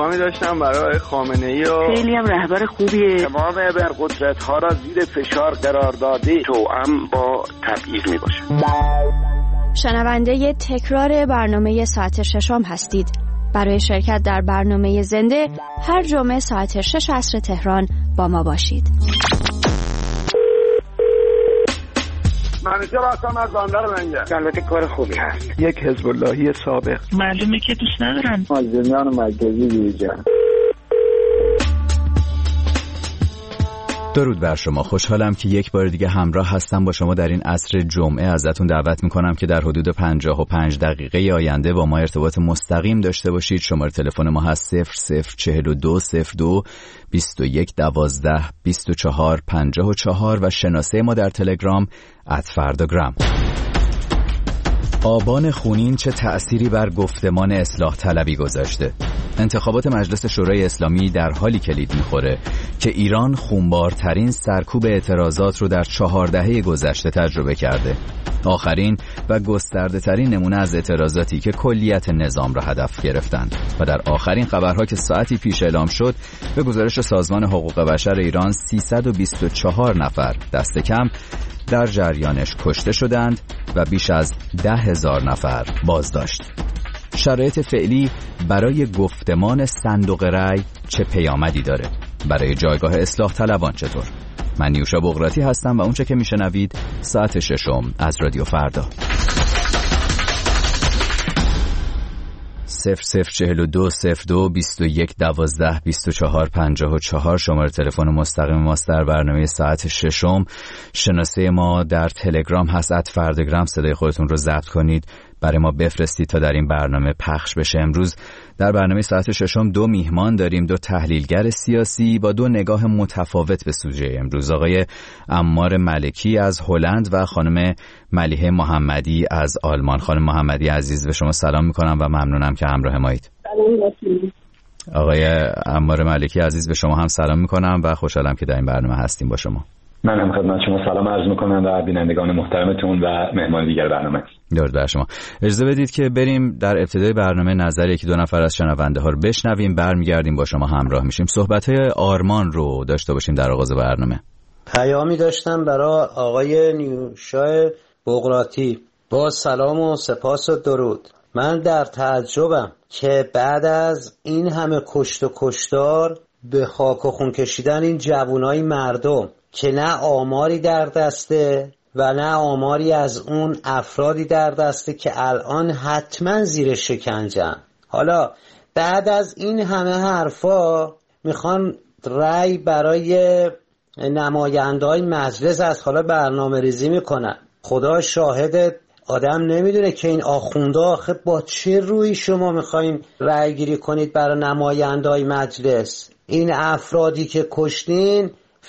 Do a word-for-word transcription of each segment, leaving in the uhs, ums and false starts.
پیامی داشتم برای خامنه‌ای و خیلی هم رهبر خوبیه. تمام ابرقدرت‌ها را زیر فشار قرار داده توأم با تبعیض میباشه. شنونده تکرار برنامه ساعت ششم هستید. برای شرکت در برنامه زنده هر جمعه ساعت شش عصر تهران با ما باشید. منیجر هستم از بندر منجر. البته کار خوبی هست. یک حزب اللهی سابق. معلومه که دوست ندارن. مازنیان مرکزی بیجان. درود بر شما. خوشحالم که یک بار دیگه همراه هستم با شما در این عصر جمعه. ازتون دعوت میکنم که در حدود پنجاه و پنج دقیقه آینده با ما ارتباط مستقیم داشته باشید. شماره تلفن ما هست صفر صفر چهل و دو صفر دو بیست و یک دوازده بیست و چهار پنجاه و چهار و شناسه ما در تلگرام ات فرداگرام. آبان خونین چه تأثیری بر گفتمان اصلاح طلبی گذاشته؟ انتخابات مجلس شورای اسلامی در حالی کلید میخوره که ایران خونبارترین سرکوب اعتراضات رو در چهار دهه گذشته تجربه کرده. آخرین و گسترده ترین نمونه از اعتراضاتی که کلیت نظام را هدف گرفتند و در آخرین خبرها که ساعتی پیش اعلام شد به گزارش سازمان حقوق بشر ایران سیصد و بیست و چهار نفر دست کم در جریانش کشته شدند و بیش از ده هزار نفر بازداشت. شرایط فعلی برای گفتمان صندوق رای چه پیامدی داره؟ برای جایگاه اصلاح طلبان چطور؟ من نیوشا بغراتی هستم و اونچه که میشنوید ساعت ششم از رادیو فردا. صفر صفر چهل و دو صفر دو بیست و یک دوازده بیست و چهار پنجاه و چهار شماره تلفن مستقیم ماست در برنامه ساعت ششم. شناسه ما در تلگرام هست ات فرداگرام. صدای خودتون رو ضبط کنید برای ما بفرستید تا در این برنامه پخش بشه. امروز در برنامه ساعت ششم دو میهمان داریم، دو تحلیلگر سیاسی با دو نگاه متفاوت به سوژه امروز. آقای عمار ملکی از هلند و خانم ملیحه محمدی از آلمان. خانم محمدی عزیز به شما سلام میکنم و ممنونم که همراه مایید. سلام. آقای عمار ملکی عزیز به شما هم سلام میکنم و خوشحالم که در این برنامه هستیم با شما. من هم خدمت شما سلام عرض میکنم و بینندگان محترمتون و مهمان دیگر برنامه. درود بر شما. اجازه بدید که بریم در ابتدای برنامه نظر یکی دو نفر از شنونده ها رو بشنویم، برمیگردیم با شما همراه میشیم. صحبت‌های آرمان رو داشته باشیم در آغاز برنامه. پیامی داشتم برای آقای نیوشا بغراتی. با سلام و سپاس و درود. من در تعجبم که بعد از این همه کشت و کشتار به خاک و خون کشیدن این جوانای مردم که نه آماری در دسته و نه آماری از اون افرادی در دسته که الان حتما زیر شکنجه‌ان. حالا بعد از این همه حرفا میخوان رأی برای نماینده‌های مجلس از حالا برنامه ریزی میکنن. خدا شاهد، آدم نمیدونه که این آخونده آخه با چه روی شما میخواین رأی گیری کنید برای نماینده‌های مجلس. این افرادی که کشتین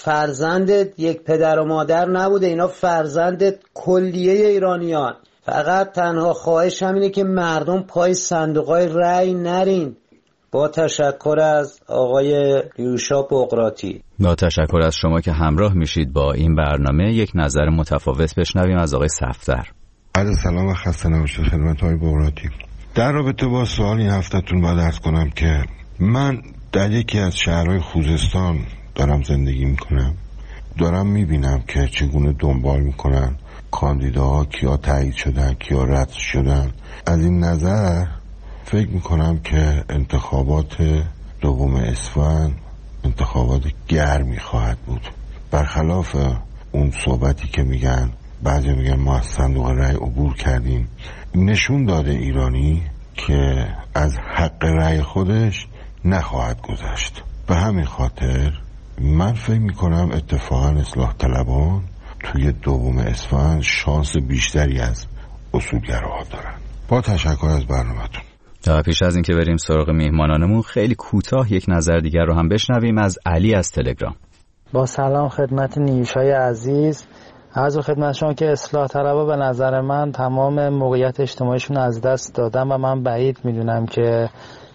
فرزند یک پدر و مادر نبوده، اینا فرزند کلیه ایرانیان. فقط تنها خواهش همینه که مردم پای صندوقای رأی نرین. با تشکر از آقای نیوشا بغراتی. با تشکر از شما که همراه میشید با این برنامه. یک نظر متفاوت بشنویم از آقای صفدر. عرض سلام و خسته نباشید خدمت آقای بغراتی. در رابطه با سوال این هفته‌تون باید عرض کنم که من در یکی از شهرهای خوزستان دارم زندگی میکنم. دارم میبینم که چگونه دنبال میکنن کاندیداها، کیا تایید شدن کیا رد شدن. از این نظر فکر میکنم که انتخابات دوم اسفند انتخابات گرمی خواهد بود. برخلاف اون صحبتی که میگن بعضی میگن ما از صندوق رأی عبور کردیم، نشون داده ایرانی که از حق رأی خودش نخواهد گذشت. به همین خاطر من فکر میکنم اتفاقا اصلاح طلبان توی دوم اسفند شانس بیشتری از اصولگراها دارن. با تشکر از برنامه‌تون. تا پیش از اینکه بریم سراغ میهمانانمون یک کوتاه یک نظر دیگر رو هم بشنویم از علی از تلگرام. با سلام خدمت نیوشای عزیز. عرض خدمت شما که اصلاح طلبها به نظر من تمام موقعیت اجتماعیشون از دست دادن و من بعید میدونم که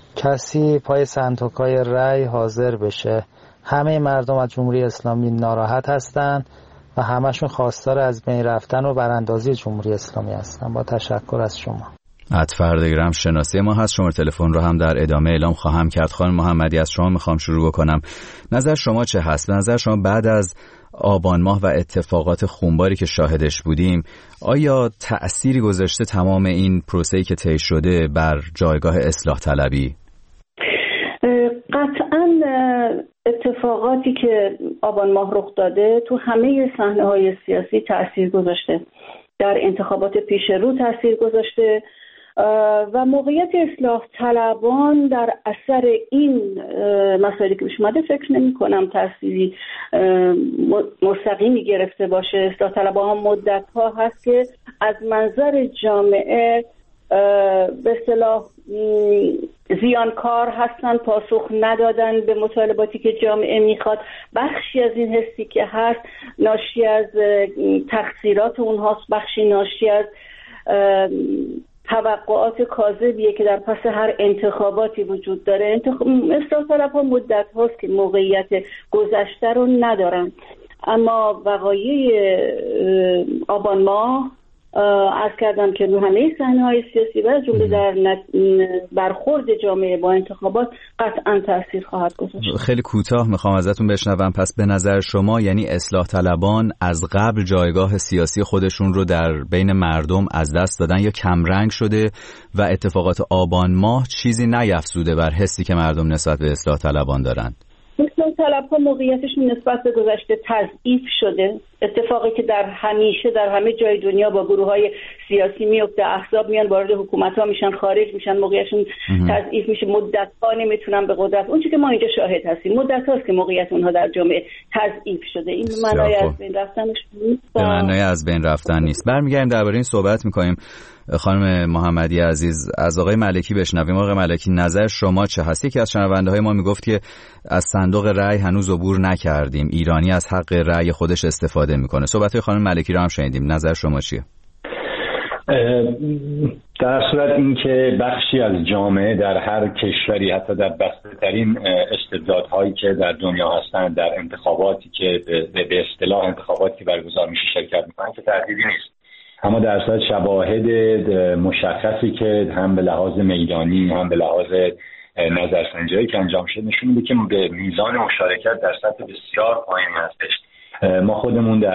کسی پای صندوق‌های رأی حاضر بشه. همه مردم از جمهوری اسلامی ناراحت هستن و همشون خواستار از بین رفتن و براندازی جمهوری اسلامی هستن. با تشکر از شما. ات فردگرام شناسی ما هست. شماره تلفن رو هم در ادامه اعلام خواهم کرد. خانم محمدی، از شما میخوام شروع بکنم. نظر شما چه هست؟ به نظر شما بعد از آبان ماه و اتفاقات خونباری که شاهدش بودیم، آیا تأثیری گذاشته تمام این پروسه‌ای که طی شده بر جایگاه اصلاح طلبی؟ قطعاً اتفاقاتی که آبان ماه رخ داده تو همه صحنه‌های سیاسی تأثیر گذاشته، در انتخابات پیش رو تأثیر گذاشته و موقعیت اصلاح طلبان در اثر این مسائلی که پیش اومده فکر نمی کنم تأثیری مستقیمی گرفته باشه. اصلاح طلبان ها مدت ها هست که از منظر جامعه به اصطلاح زیانکار هستن، پاسخ ندادن به مطالباتی که جامعه میخواد. بخشی از این حسی که هست ناشی از تقصیرات اونهاست، بخشی ناشی از توقعات کاذبیه که در پس هر انتخاباتی وجود داره. انتخاب... اصلاح طلب‌ها مدت هاست که موقعیت گذشته رو ندارن، اما وقایع آبان ماه عرض کردم که رو همه صحنه‌های سیاسی و جمله در برخورد جامعه با انتخابات قطعاً تأثیر خواهد گذاشت. خیلی کوتاه میخوام ازتون بشنوم، پس به نظر شما یعنی اصلاح طلبان از قبل جایگاه سیاسی خودشون رو در بین مردم از دست دادن یا کمرنگ شده و اتفاقات آبان ماه چیزی نیفزوده بر حسی که مردم نسبت به اصلاح طلبان دارن؟ اصلاح طلب‌ها موقعیتشون نسبت به گذشته تضعیف شده. اتفاقی که در همیشه در همه جای دنیا با گروه‌های سیاسی میفته، احزاب میان وارد حکومت‌ها میشن، خارج میشن، موقعیتشون تضعیف میشه، مدت‌ها نمیتونن به قدرت. اون چیزی که ما اینجا شاهد هستیم مدت‌هاست که موقعیت اونها در جامعه تضعیف شده. این معنای از بین رفتنش نیست. به معنای از بین رفتن نیست. برمیگردیم درباره این صحبت می‌کنیم. خانم محمدی عزیز، از آقای ملکی بشنویم. آقای ملکی، نظر شما چه هست؟ یکی از شنونده های ما میگفت که از صندوق رأی هنوز عبور نکردیم، ایرانی از حق رأی خودش استفاده میکنه. صحبت های خانم ملکی رو هم شنیدیم، نظر شما چیه؟ در صورت اینکه بخشی از جامعه در هر کشوری، حتی در بسته‌ترین استبدادهایی که در دنیا هستند، در انتخاباتی که به اصطلاح انتخاباتی برگزار میشه شرکت میکنن، که تردیدی نیست. اما در صورت شواهد مشخصی که هم به لحاظ میدانی هم به لحاظ نظرسنجی‌هایی که انجام شد نشون میده که به میزان مشارکت در سطح بسیار پایینی هستش. ما خودمون در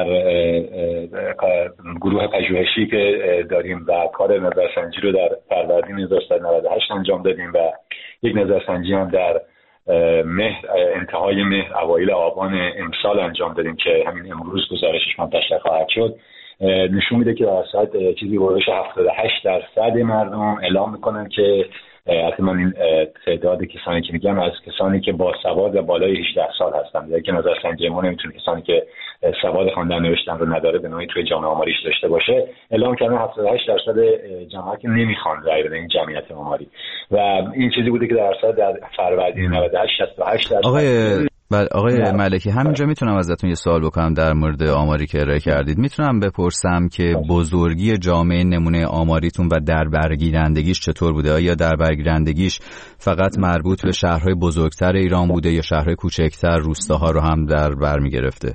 گروه پژوهشی که داریم و کار نظرسنجی رو در فروردین هزار و سیصد و نود و هشت انجام دادیم و یک نظرسنجی هم در مهر انتهای مهر اوایل آبان امسال انجام دادیم که همین امروز گزارشش منتشر خواهد شد. نشون میده که در اصل چیزی حدود هفتاد و هشت درصد مردم اعلام میکنن که حتما این تعداد کسانی که میگم از کسانی که با سواد و بالای هجده سال هستن، یعنی که نظرسنجی ما نمیتونه کسانی که سواد خواندن نوشتن رو نداره به نوعی توی جامعه آماریش داشته باشه. اعلام کردن هفتاد و هشت درصد جماعت که نمیخوان رای بدن این جمعیت آماری و این چیزی بوده که در اصل در فروردین نود و هشت شصت و هشت درصد. آقای بله آقای ملکی، همینجا میتونم ازتون یه سوال بکنم در مورد آماری که ارائه کردید؟ میتونم بپرسم که بزرگی جامعه نمونه آماریتون و در برگیرندگیش چطور بوده؟ آیا در برگیرندگیش فقط مربوط به شهرهای بزرگتر ایران بوده یا شهرهای کوچکتر، روستاها رو هم در بر میگرفته؟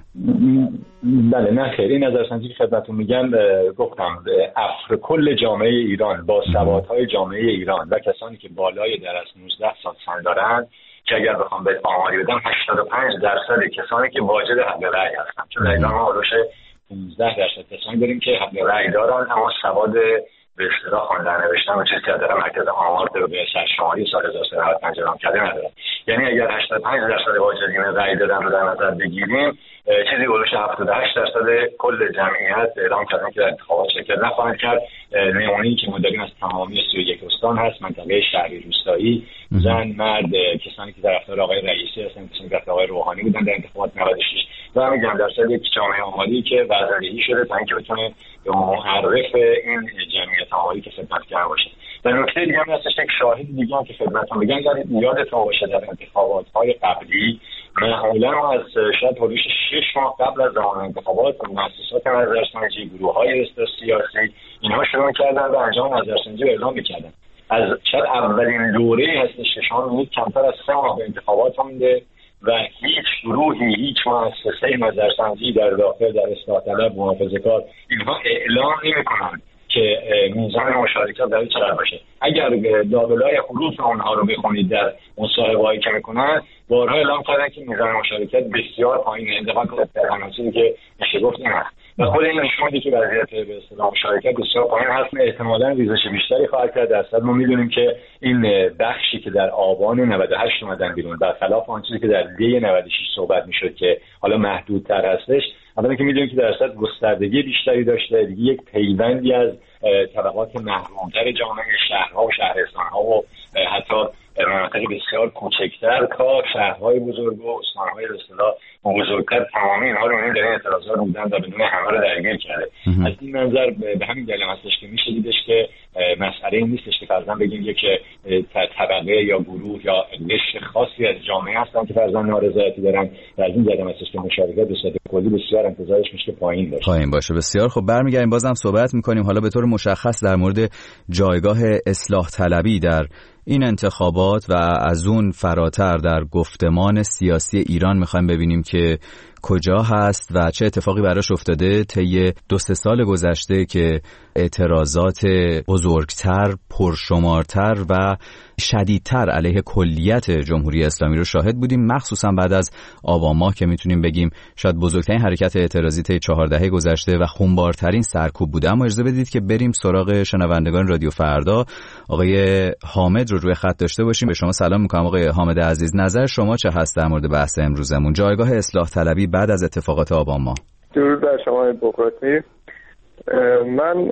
بله نه خیر، این نظرسنجی که خدمتتون میگم گفتم افر کل جامعه ایران با سوادهای جامعه ایران و کسانی که بالای در از نوزده سال سن دارند که اگر بخوام به آماری بدم هشتاد و پنج درصد کسانی که واجد حق رأی هستن، چون ایران ما حدود پانزده درصد کسانی داریم که حق رأی دارن اما سواد به اصطلاح خواندن نوشتن و چیزی که در مرکز آمار رو به سرشماری سال هزار و سیصد و نود و پنج اعلام کرده ندارن. یعنی اگر هشتاد و پنج درصد واجدین رأی دادن رو در نظر بگیریم، چیزی حدود هفتاد و هشت درصد کل جمعیت اعلام کردن که در انتخابات شرکت نخواهند کرد. نمونه‌ای که ما داریم از تمامی سی و یک استان هست، منطقه شهری روستایی، زن، مرد، کسانی که طرفدار آقای رئیسی هستن، کسانی که طرفدار آقای روحانی بودن در انتخابات نود و شش و میگم درصد یک جامعه آماری که وضعیتی شده تا اینکه بتونه به معرف این جمعیت آماری که خدمتگر باشه. در نکته دیگه هم هستش، یک شاهد دیگه هم که خدمتتون بگم، دارید یادتون باشه در انتخابات‌های قبلی معمولا از شاید حدود شش ماه قبل از زمان انتخابات مؤسسات نظرسنجی، گروه‌های سیاسی اینها شروع کردن و انجام نظرسنجی رو اعلام می‌کردن. از شاید اولین دوره‌ای هستش که شما می‌بینید کمتر از سه ماه به انتخابات مونده و هیچ گروهی، هیچ مؤسسه نظرسنجی در داخل در اصلاح طلب، محافظه‌کار اینها اعلام نمی‌کنند که میزان مشارکت در چقدر باشه. اگر لابلای حروف اونها رو بخونید در مصاحبه‌هایی که میکنن، بارها اعلام کردن که میزان مشارکت بسیار پایینه، انتقاد فرهنگی که میشه گفت این هست و خود این نشون میده که وضعیت به اصطلاح مشارکت بسیار پایین هست. احتمالاً ریزش بیشتری خواهد کرد. درصد ما میدونیم که این بخشی که در آبان نود و هشت اومدن بیرون، برخلاف آن چیزی که در دی نود و شش صحبت میشد که حالا محدودتر هستش، اولا که میدونیم که درصد گستردگی بیشتری داشته، دیگه یک پیوندی از طبقات محرومتر جامعه، شهرها و شهرستانها و حتی مناطق بسیار کوچکتر تا شهرهای بزرگ و استانهای به اصطلاح بزرگتر، تمامی اینها رو می‌بینیم در این اعتراضات رو بودن و بدون همه رو درگیر کرده. از این منظر به همین دلیل هستش که میشه دیدش که مسئله این نیستش که فرضاً بگیم یک طبقه یا گروه یا قشر خاصی از جامعه هستن که فرضاً نارضایتی دارن. در این دلیل هستش که مشارکت به صورت کلی بسیار انتظارش میشه پایین باشه. پایین باشه. بسیار خب، برمیگردیم بازم صحبت می‌کنیم حالا به طور مشخص در مورد جایگاه اصلاح طلبی در این انتخابات و از اون فراتر در گفتمان سیاسی ایران. میخوایم ببینیم که کجا هست و چه اتفاقی براش افتاده طی دو سه سال گذشته که اعتراضات بزرگتر، پرشمارتر و شدیدتر علیه کلیت جمهوری اسلامی رو شاهد بودیم، مخصوصا بعد از آبان ماه که میتونیم بگیم شاید بزرگترین حرکت اعتراضی طی چهار دهه گذشته و خونبارترین سرکوب بوده. اما اجازه بدید که بریم سراغ شنوندگان رادیو فردا. آقای حامد رو روی خط داشته باشیم. به شما سلام میکنم آقای حامد عزیز. نظر شما چه هست در مورد بحث امروزمون، جایگاه اصلاح طلبی بعد از اتفاقات آبان ماه؟ درود بر شما بقراطی. من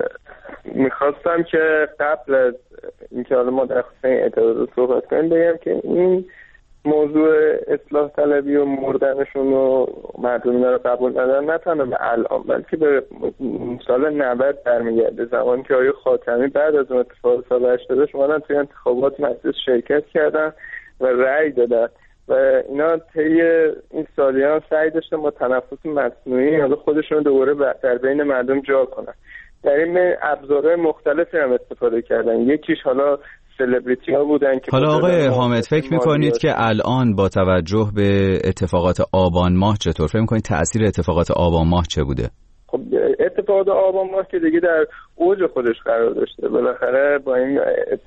میخواستم که قبل از اینکه حالا ما در خصوص این اعتراضات صحبت کنیم بگم که این موضوع اصلاح طلبی و مردنشون و مردم اینا رو قبول ندارن نه تنها به الان بلکه به سال نود برمیگرده، زمانی که آقای خاتمی بعد از اون اتفاق سال هشتاد اومدن توی انتخابات مجلس شرکت کردن و رأی دادن و اینا طی این سالیان سعی داشتن با تنفس مصنوعی حالا خودشون دوباره در بین مردم جا کنن. در این ابزارهای مختلفی هم استفاده کردن. یکیش حالا سلبریتی ها بودن که حالا آقای حامد فکر میکنید که الان با توجه به اتفاقات آبان ماه چطور فکر میکنید تأثیر اتفاقات آبان ماه چه بوده؟ خب اتفاقات آبان ماه که دیگه در اوج خودش قرار داشته، بالاخره با این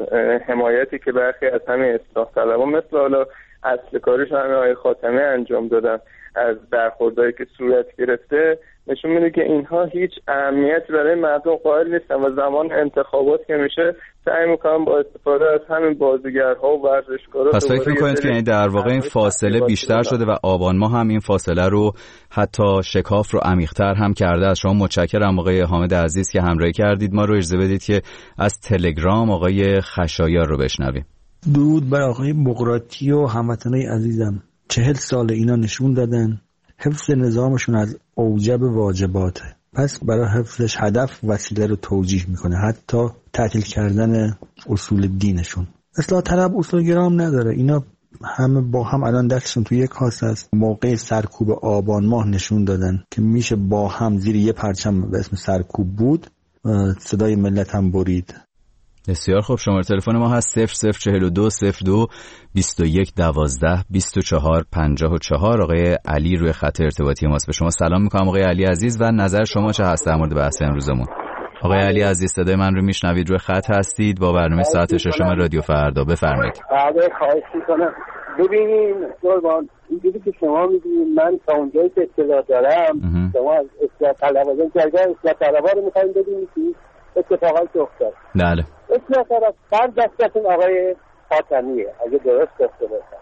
حمایتی که برخی از همین اصلاح طلبان مثل حالا اصل کارش همه آقای خاتمی انجام دادن از برخوردهایی که صورت گرفته، نشون میده که اینها هیچ اهمیتی برای مردم قائل نیستن و زمان انتخابات که میشه سعی میکنن با استفاده از همین بازیگرها و ورزشکارا. پس فکر میکنید که یعنی در واقع این فاصله بیشتر شده و آبان ماه هم این فاصله رو حتی شکاف رو عمیق‌تر هم کرده؟ از شما متشکرم آقای حامد عزیز که همراهی کردید. ما رو اجازه بدید که از تلگرام آقای خشایار رو بشنویم. درود بر آقای بقراطی و هموطنای عزیزم. چهل سال اینا نشون دادن حفظ نظامشون از اوجب واجباته، پس برای حفظش هدف وسیله رو توجیه میکنه، حتی تعطیل کردن اصول دینشون. اصلاح طلب اصول گرام نداره، اینا همه با هم الان دستشون توی یک کاسه است. موقع سرکوب آبان ماه نشون دادن که میشه با هم زیر یه پرچم به اسم سرکوب بود، صدای ملت هم برید. بسیار خوب. شماره تلفن ما هست صفر صفر چهل و دو صفر دو بیست و یک دوازده بیست و چهار پنجاه و چهار. آقای علی روی خط ارتباطی ماست. به شما سلام میکنم آقای علی عزیز و نظر شما چه هست در مورد بحث امروزمون؟ آقای علی عزیز صدای من رو میشنوید؟ روی خط هستید با برنامه ساعت ششم رادیو فردا. بفرمایید. بله خواهش میکنم. ببینین قربان، اینجوری که شما میدونید من تا اونجایی که اطلاع دارم شما از اصلاح طلبان جایگاه اصلاح طلبا رو میخوایم ببینید که اتفاقاتی افتاد. بله. اصلاح طلب بر دستتون آقای خاتمیه اگه درست داشته باشم.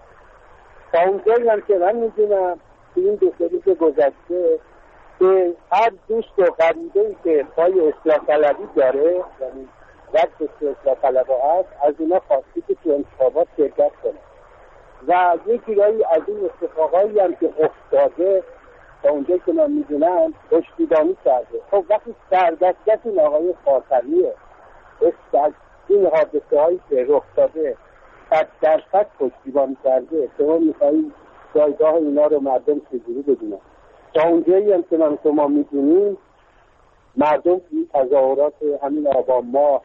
تا اونجایی هم که من میدونم که این دو سه روز گذشته که هر دوست و غریبه‌ای که پای اصلاح طلبی داره، یعنی رد اصلاح طلبا هست، از اینا خواستی که تو انتخابات شرکت کنه و یکی رایی از این اتفاقایی هم که افتاده تا اونجایی که من میدونم پشتیبانی کرده. خب وقتی سردست این آقای خاتمیه از این حادثه هایی که رخ داده صد درصد پشتیبانی کرده، شما میخوایی جایگاه اینا رو مردم چجوری بدونن؟ تا اونجایی هم که من شما میدونیم مردم توی تظاهرات همین آبان ماه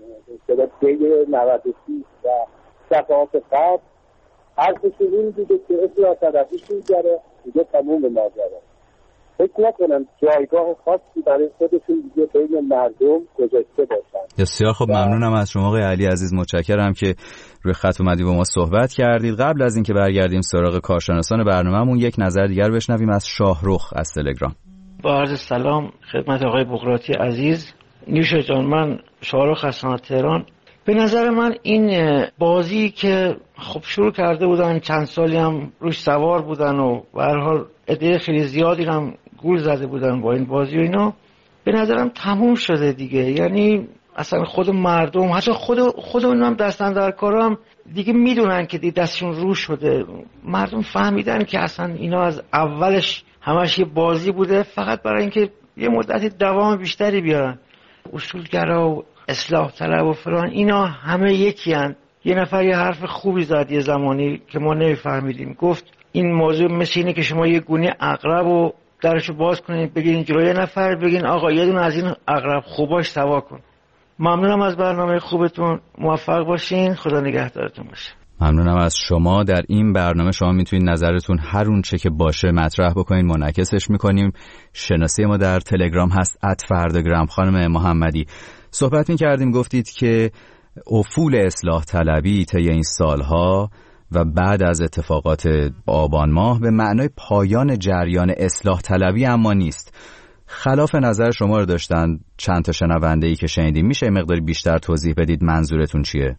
به دی نود و شش و شفاعت قبل حرفشون این دیده که اصلاح طلبیشون داره دیگه تموم ماجرا. فکر نکنم جایگاه خاصی برای خودشون دیگه بین مردم گذاشته باشن. بسیار خب، ممنونم از شما آقای علی عزیز، متشکرم که روی خط اومدی با ما صحبت کردید. قبل از اینکه برگردیم سراغ کارشناسان برنامه‌مون، یک نظر دیگر بشنویم از شاهرخ از تلگرام. با عرض سلام خدمت آقای بغراتی عزیز. نیوشا جان، من شاهرخ هستم از تهران. به نظر من این بازی که خب شروع کرده بودن، چند سالی هم روش سوار بودن و به هر حال عده خیلی زیادی هم گول زده بودن با این بازی و اینا، به نظرم تموم شده دیگه. یعنی اصلا خود مردم، حتی خود خود اون هم دستن در کارا هم دیگه میدونن که دیگه دستشون رو شده. مردم فهمیدن که اصلا اینا از اولش همش یه بازی بوده، فقط برای اینکه یه مدتی دوام بیشتری بیارن. اصولگرا و اصلاح طلب و فلان اینا همه یکی هن. یه نفر یه حرف خوبی زد یه زمانی که ما نمیفهمیدیم، گفت این موضوع مثل اینه که شما یه گونه عقرب و درشو باز کنید بگین جلوی یه نفر، بگین آقا یه دونه از این عقرب خوباش سوا کن. ممنونم از برنامه خوبتون، موفق باشین، خدا نگهدارتون باشه. ممنونم از شما. در این برنامه شما میتونید نظرتون هر اون چه که باشه مطرح بکنین، منعکسش میکنیم. شناسی ما در تلگرام هست ات فرداگرام. خانم محمدی، صحبت میکردیم، گفتید که افول اصلاح طلبی طی این سالها و بعد از اتفاقات آبان ماه به معنای پایان جریان اصلاح طلبی اما نیست. خلاف نظر شما رو داشتن چند تا شنونده‌ای که شنیدیم. میشه مقداری بیشتر توضیح بدید منظورتون چیه؟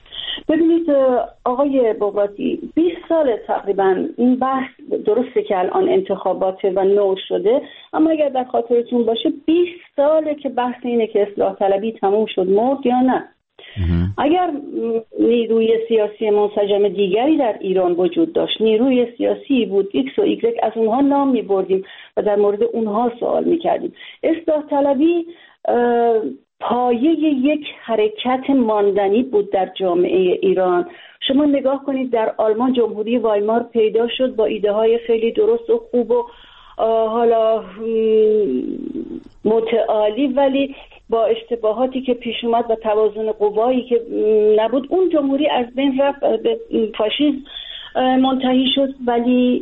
ببینید آقای بغراتی، بیست سال تقریبا این بحث، درسته که الان انتخابات و نو شده، اما اگر در خاطرتون باشه بیست ساله که بحث اینه که اصلاح طلبی تموم شد، مرد یا نه. اگر نیروی سیاسی منسجم دیگری در ایران وجود داشت، نیروی سیاسی بود ایکس و ایگرگ، از اونها نام می بردیم و در مورد اونها سوال می کردیم. اصلاح طلبی پایه یک حرکت ماندنی بود در جامعه ایران. شما نگاه کنید، در آلمان جمهوری وایمار پیدا شد با ایده های خیلی درست و خوب و حالا متعالی، ولی با اشتباهاتی که پیش اومد و توازن قوایی که نبود، اون جمهوری از بین رفت، به فاشیسم منتهی شد. ولی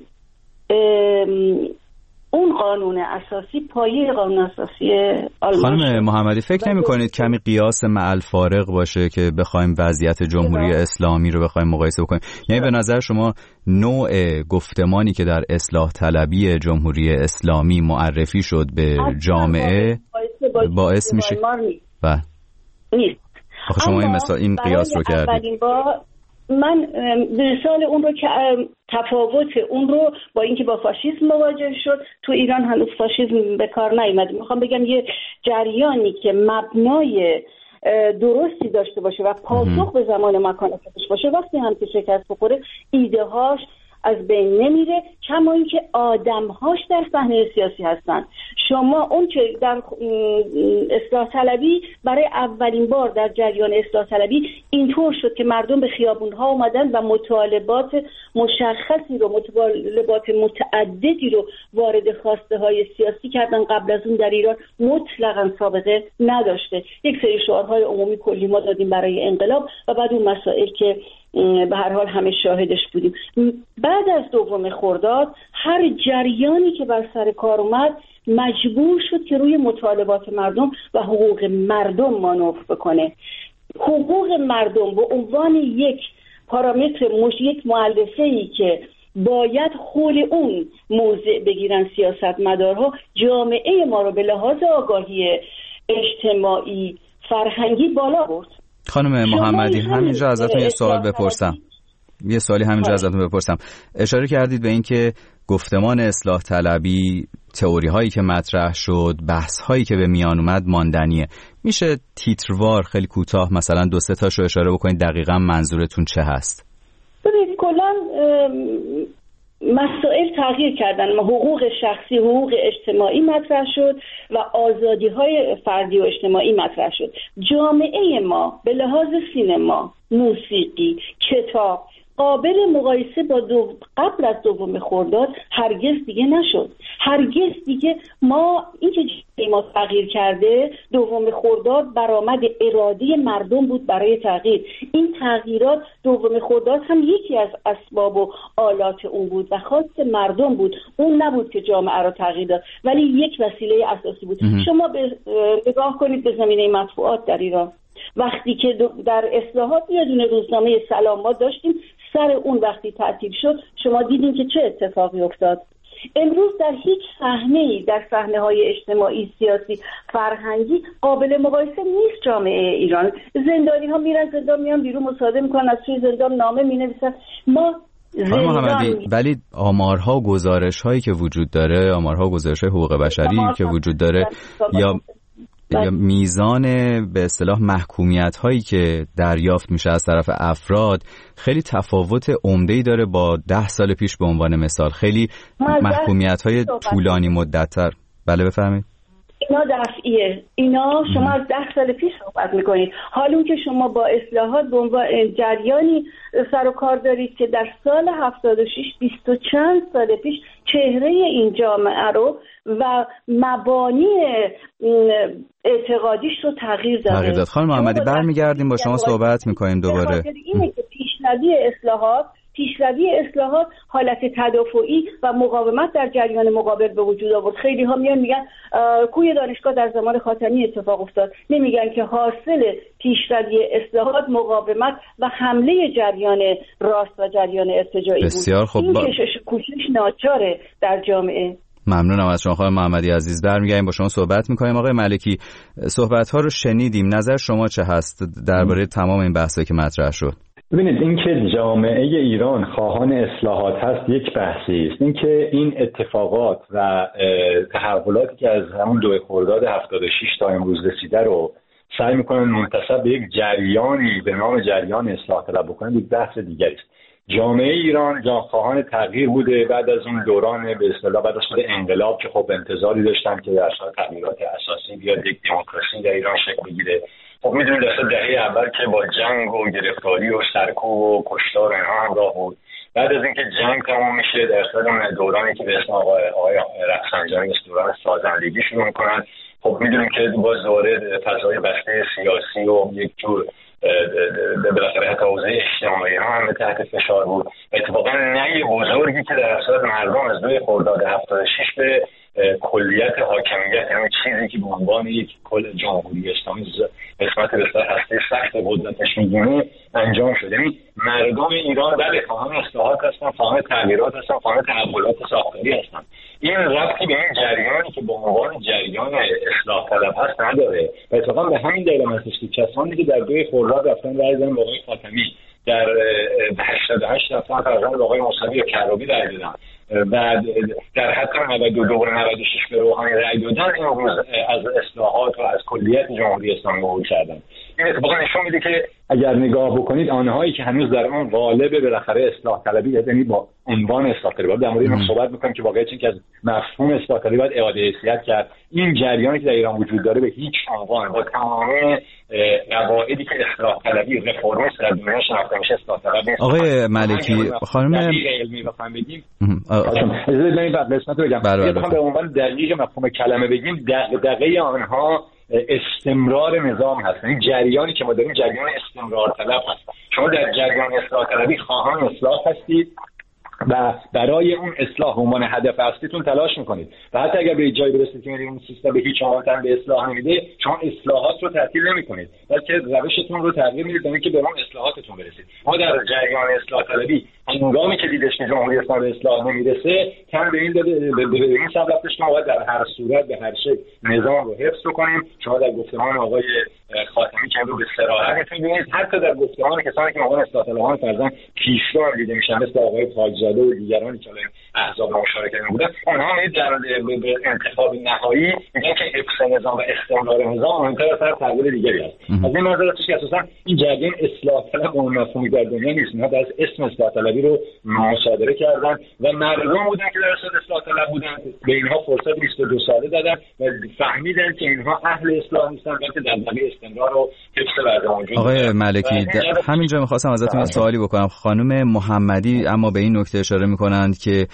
اون قانون اساسی، پایه قانون اساسی آلمان. خانم محمدی، فکر نمی کنید کمی قیاس مع الفارق باشه که بخوایم وضعیت جمهوری اسلامی رو بخوایم مقایسه بکنیم؟ یعنی به نظر شما نوع گفتمانی که در اصلاح طلبی جمهوری اسلامی معرفی شد به جامعه باعث میشه بله نیست. آخه شما این مثال این قیاس رو کردید. من مثال اون رو که تفاوت اون رو با اینکه با فاشیسم مواجه شد، تو ایران هنوز فاشیسم به کار نیامد. میخوام بگم یه جریانی که مبنای درستی داشته باشه و پاسخ به زمان و مکان خودش باشه، وقتی هم که شکست بخوره ایده هاش از بین نمیره، کما اینکه آدم‌هاش در صحنه سیاسی هستن. شما اون که در اصلاح طلبی برای اولین بار در جریان اصلاح طلبی اینطور شد که مردم به خیابون‌ها اومدن و مطالبات مشخصی رو، مطالبات متعددی رو وارد خواسته‌های سیاسی کردن. قبل از اون در ایران مطلقاً سابقه نداشته. یک سری شعارهای عمومی کلی ما دادیم برای انقلاب و بعد اون مسائل که به هر حال همه شاهدش بودیم. بعد از دوم خرداد هر جریانی که بر سر کار اومد مجبور شد که روی مطالبات مردم و حقوق مردم مانور بکنه. حقوق مردم به عنوان یک پارامتر، مش یک مؤلفه‌ای که باید حول اون موضع بگیرن سیاستمدارها، جامعه ما رو به لحاظ آگاهی اجتماعی فرهنگی بالا برد. خانم محمدی، همینجا ازتون یه سوال بپرسم. یه سوالی همینجا ازتون بپرسم. اشاره کردید به این که گفتمان اصلاح طلبی، تئوری هایی که مطرح شد، بحث هایی که به میان اومد ماندنیه. میشه تیتروار خیلی کوتاه مثلا دو سه تاشو اشاره بکنید دقیقاً منظورتون چه هست؟ ببینید کلاً مسائل تغییر کردن. حقوق شخصی، حقوق اجتماعی مطرح شد و آزادی های فردی و اجتماعی مطرح شد. جامعه ما به لحاظ سینما، موسیقی، کتاب قابل مقایسه با دو قبل از دوم خرداد هرگز دیگه نشد. هرگز دیگه ما این که جامعه ما تغییر کرده، دوم خرداد برآمد ارادی مردم بود برای تغییر. این تغییرات دوم خرداد هم یکی از اسباب و آلات اون بود و خواست مردم بود، اون نبود که جامعه را تغییر داد، ولی یک وسیله اساسی بود. شما به نگاه کنید به زمینه مطبوعات در ایران، وقتی که در اصلاحات یه دونه روزنامه سلام ما داشتیم، سر اون وقتی تعطیل شد شما دیدین که چه اتفاقی افتاد. امروز در هیچ صحنه‌ای در صحنه‌های اجتماعی، سیاسی، فرهنگی قابل مقایسه نیست جامعه ایران. زندانی‌ها میرن زندان، میان بیرون مصاحبه میکنن، از توی زندان نامه مینویسن. ما محمدی ولی آمارها و گزارش‌هایی که وجود داره، آمارها و گزارش‌های حقوق بشری که وجود داره یا یا میزان به اصطلاح محکومیت هایی که دریافت میشه از طرف افراد خیلی تفاوت عمده‌ای داره با ده سال پیش. به عنوان مثال خیلی محکومیت های طولانی مدت‌تر. بله بفرمایید. اینا دفعیه، اینا شما از ده سال پیش صحبت میکنید، حالا که شما با اصلاحات به عنوان جریانی سر و کار دارید که در سال هفتاد و شش بیست و چند سال پیش چهره این جامعه رو و مبانی اعتقادیش رو تغییر داده. تغییر داد. خانم محمدی برمیگردیم با شما صحبت میکنیم دوباره. اینه که پیشروی اصلاحات پیشروی اصلاحات حالت تدافعی و مقاومت در جریان مقابل به وجود آورد. خیلی ها میان میگن کوی دانشگاه در زمان خاتمی اتفاق افتاد، نمیگن که حاصل پیشروی اصلاحات مقاومت و حمله جریان راست و جریان ارتجاعی بود. بسیار خوب. این با... کشش کوشش ناچاره در جامعه. ممنونم از شما خانم محمدی عزیز. برمیگردیم با شما صحبت میکنیم. آقای ملکی، صحبت ها رو شنیدیم، نظر شما چه هست درباره تمام این بحثایی که مطرح شد؟ ببینید، اینکه جامعه ایران خواهان اصلاحات هست یک بحثی است. اینکه این اتفاقات و تحولاتی که از همون دو خرداد هفتاد و شش تا امروز رسیده رو سعی میکنن منتسب به یک جریانی به نام جریان اصلاح طلب بکنن، یک بحث دیگری است. جامعه ایران جان خواهان تغییر بوده بعد از اون دوران به اصطلاح بعد از خود انقلاب که خب انتظاری داشتن که در اصل تغییرات اساسی بیاد، یک دموکراسی در ایران شکل بگیره. خب میدونید در دهه اول که با جنگ و گرفتاری و سرکوب و کشتار اینها همراه بود. بعد از اینکه جنگ تمام میشه در اصل دورانی که به اسم آقای آقای رفسنجانی است، دوران سازندگی شروع میکنن. خب میدونیم که باز وارد فضای بسته سیاسی و یک جور به بالاخره حتی حوزه اجتماعی ها هم تحت فشار بود. اتفاقا نهی بزرگی که در اصل مردم از دوی خرداد هفتاد و شش به کلیت حاکمیت، یعنی چیزی که به عنوان یک کل جمهوری اسلامی قسمت بسیار هسته سخت قدرتش میدونه انجام شد. یعنی مردم ایران بله خواهان اصلاحات هستن، خواهان تغییرات هستن، خواهان تحولات ساختاری هستن. این ربطی به این جریانی که به عنوان جریان اصلاح طلب هست نداره. و اتفاقا به همین دلیل هستش که کسانی که در دوی خرداد رفتن رای دادن با آقای خاتمی، در هشتاد و هشت رفتن فرزند آقای موسوی و کروبی رای دادن و در حتی نود و دو و نود و شش به روحانی رای دادن، این امروز از اصلاحات و از کلیت جمهوری اسلامی عبور کردن. این اتفاقا نشون میده که اگر نگاه بکنید آنهایی که هنوز در اون قالب بالاخره اصلاح طلبی، یعنی با عنوان اصلاح طلبی در مورد این صحبت میکنیم که واقعا چون که از مفهوم اصلاح طلبی باید اعاده حیثیت کرد، این جریانی که در ایران وجود داره به هیچ عنوان با تمام قواعدی که اصلاح طلبی رفرمیست در دنیا شناخته میشه اصلاح طلبی نیست. آقای ملکی، خانم علمی بخوام بگیم اجازه بدید من قسمت رو بگم. بخوام به عنوان دقیق مفهوم کلمه بگیم، دغدغه آنها استمرار نظام هست. این جریانی که ما داریم جریان استمرار طلب هست. شما در جریان اصلاح طلبی خواهان اصلاح هستید و برای اون اصلاح عنوان هدف اصلیتون تلاش میکنید و حتی اگر به جایی برسید که این سیستم به هیچ عنوان به اصلاح نمیده، شما اصلاحات رو تعطیل نمیکنید بلکه روشتون رو تغییر میدید تا اینکه به اون اصلاحاتتون برسید. ما در جریان اصلاح طلبی هنگامی که دیدش که جمهوری اسلامی به اصلاح نمیرسه، کم به این داده به این سبب رفتش که ما باید در هر صورت به هر شکل نظام رو حفظ کنیم. شما در گفتمان آقای خاتمی که رو به صراحت می‌بینید، حتی در گفتمان کسانی که موقع اصلاح طلبان فرضاً پیشرو دیده میشن مثل آقای تاج‌زاده و دیگرانی که احزاب مشارکت بودن، اونها میاد در انتخاب نهایی میگن که حفظ نظام و استمرار نظام مهمتر از هر تغییر دیگری است. از این نظر که اساساً این جریان اصلاح طلب اون مفهومی در دنیا نیست. نه، از اسم اصلاح طلبی رو مصادره کردن و مردم بودن که در اصل اصلاح طلب بودن، به اینها فرصت بیست و دو ساله دادن و فهمیدن که اینها اهل اصلاح نیستن بلکه در واقع استمرار و حفظ وضع موجود. آقای ملکی، همینجا می‌خواستم ازتون یه سوالی بکنم. خانم محمدی اما به این نکته اشاره می‌کنند که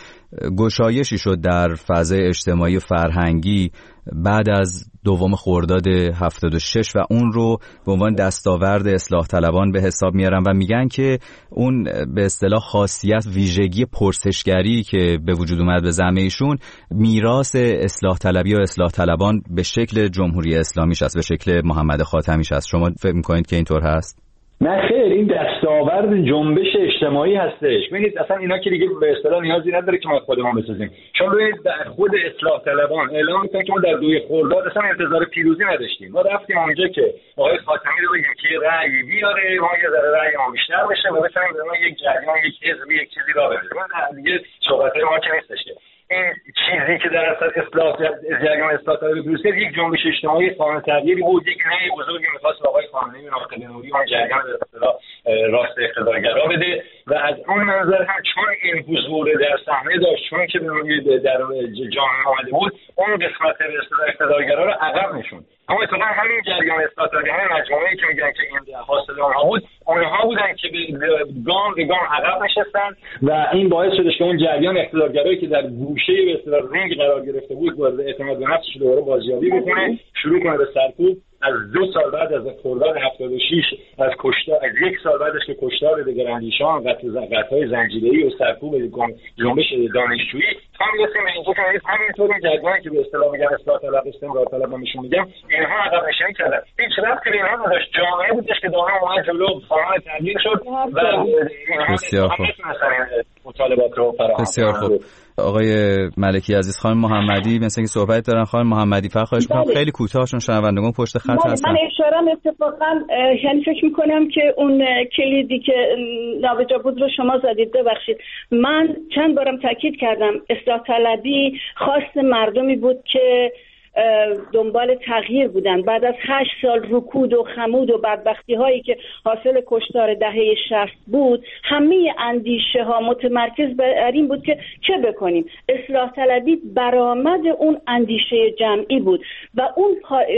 گشایشی شد در فضای اجتماعی و فرهنگی بعد از دوم خرداد هفتاد و شش و اون رو به عنوان دستاورد اصلاح طلبان به حساب میارن و میگن که اون به اصطلاح خاصیت ویژگی پرسشگری که به وجود اومد به زعم ایشون میراث اصلاح طلبی و اصلاح طلبان به شکل جمهوری اسلامیش است، به شکل محمد خاتمیش است. شما فکر میکنید که اینطور هست؟ نه خیر، این دستاورد جنبش اجتماعی هستش. ببینید اصلا اینا که دیگه به اصطلاح نیازی نداره که ما خودمون بسازیم. شما ببینید در خود اصلاح طلبان اعلام میکنن که ما در دوی خرداد اصلا انتظار پیروزی نداشتیم. ما رفتیم اونجا که آقای خاتمی رو یکی رأی بیاره، ما یه ذره رأی ما بیشتر بشه و بتونیم به ما یک جریان، یک حزب، یک چیزی را بندازیم. دیگه صحبت ما که نیستش. این چیزی که در اصل اصلاح جریان اصلاح طلبی بروز کرد یک جنبش اجتماعی قانون تغییری بود، یک نهی بزرگی می‌خواست آقای خامنه‌ای و ناقل نوری اون جریان به اصطلاح راست اقتدارگرا بده و از اون منظر هم چون این حضور در صحنه داشت، چون که در جامعه آمده بود، اون قسمت به اصطلاح اقتدارگرا رو عقب نشوند. اما اتفاقا همین جریان اصلاح طلبی، همین مجموعه‌ای که میگن که این حاصل اونها بود، اونها بودن که گام به گام عقب نشستن و این باعث شد که اون جریان اقتدارگرایی که در گوشه به اصطلاح رینگ قرار گرفته بود وارد اعتماد به نفسش دوباره بازیابی بکنه، شروع کنه به سرکوب. از دو سال بعد از خرداد هفتاد و شش از کشتار، از یک سال بعدش که کشتار دگراندیشان، قتل قتل‌های زنجیره‌ای و سرکوب جنبش دانشجویی تا میرسیم به اینجا که همینطور این جریانی که به اصطلاح میگن اصلاح طلب، استمرار طلب نمیشون میگم، اینها عقب نشینی کردن. هیچ ربطی به اینها نداشت. جامعه بودش که دائما اومد جلو، خواهان تغییر شد و اینها بسیار خوب مطالبات رو فراهم. بسیار خوب. آقای ملکی عزیز، خانم محمدی مثلا که صحبت دارن. خانم محمدی فقط خواهش می‌کنم خیلی کوتاه، چون شنوندگان پشت خط هستن. من اشارم اتفاقا یعنی فکر می‌کنم که اون کلیدی که نابجا بود رو شما زدید. ببخشید، من چند بارم تاکید کردم اصلاح طلبی خواست مردمی بود که دنبال تغییر بودن بعد از هشت سال رکود و خمود و بدبختی هایی که حاصل کشتار دهه شصت بود. همه اندیشه ها متمرکز بر این بود که چه بکنیم. اصلاح طلبی برآمد اون اندیشه جمعی بود و اون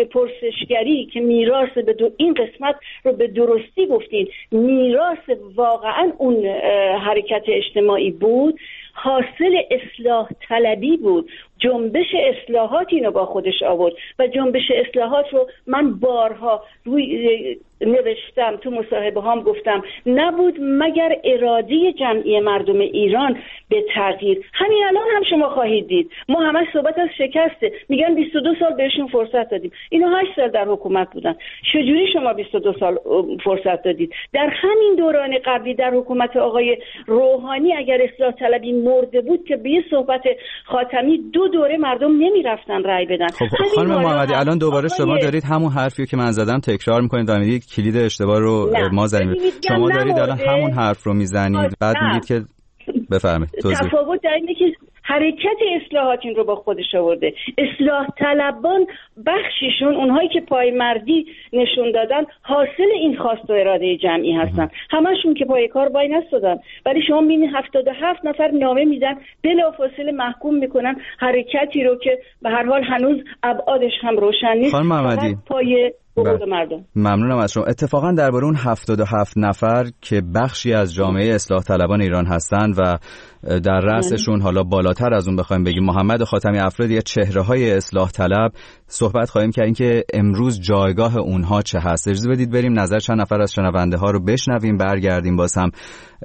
پرسشگری که میراث به دو این قسمت رو به درستی گفتین، میراث واقعا اون حرکت اجتماعی بود، حاصل اصلاح طلبی بود. جنبش اصلاحات اینو با خودش آورد و جنبش اصلاحات رو من بارها روی نوشتم، تو مصاحبه هام گفتم، نبود مگر اراده جمعی مردم ایران به تغییر. همین الان هم شما خواهید دید ما همش صحبت از شکسته، میگن بیست و دو سال بهشون فرصت دادیم. اینا هشت سال در حکومت بودن. چجوری شما بیست و دو سال فرصت دادید؟ در همین دوران قبلی در حکومت آقای روحانی اگر اصلاح طلبی مرده بود که به یه صحبت خاتمی دو دوره مردم نمیرفتن رای بدن. خب خانم محمدی الان دوباره شما دارید همون حرفی که من زدم تکرار میکنید و میگید کلید اشتباه رو ما زدیم. شما دارید الان همون حرف رو میزنید، بعد میگید که بفرمایید توضیح. تفاوت در اینه که حرکت اصلاحات این رو با خودش آورده. اصلاح طلبان بخشیشون، اونهایی که پای مردی نشون دادن، حاصل این خواست و اراده جمعی هستن. همشون که پای کار وای نستادن، ولی شما میبینید هفتاد و هفت نفر نامه میدن، بلافاصله محکوم میکنن حرکتی رو که به هر حال هنوز ابعادش هم روشن نیست. خانم محمدی پای مردم. ممنونم از شما. اتفاقا درباره اون هفتاد و هفت نفر که بخشی از جامعه اصلاح طلبان ایران هستند و در رأسشون حالا بالاتر از اون بخوایم بگیم محمد خاتمی، افرادی یا چهره‌های اصلاح طلب، صحبت خواهیم کرد که امروز جایگاه اونها چه هست. اجازه بدید بریم نظر چند نفر از شنونده ها رو بشنویم، برگردیم. باز هم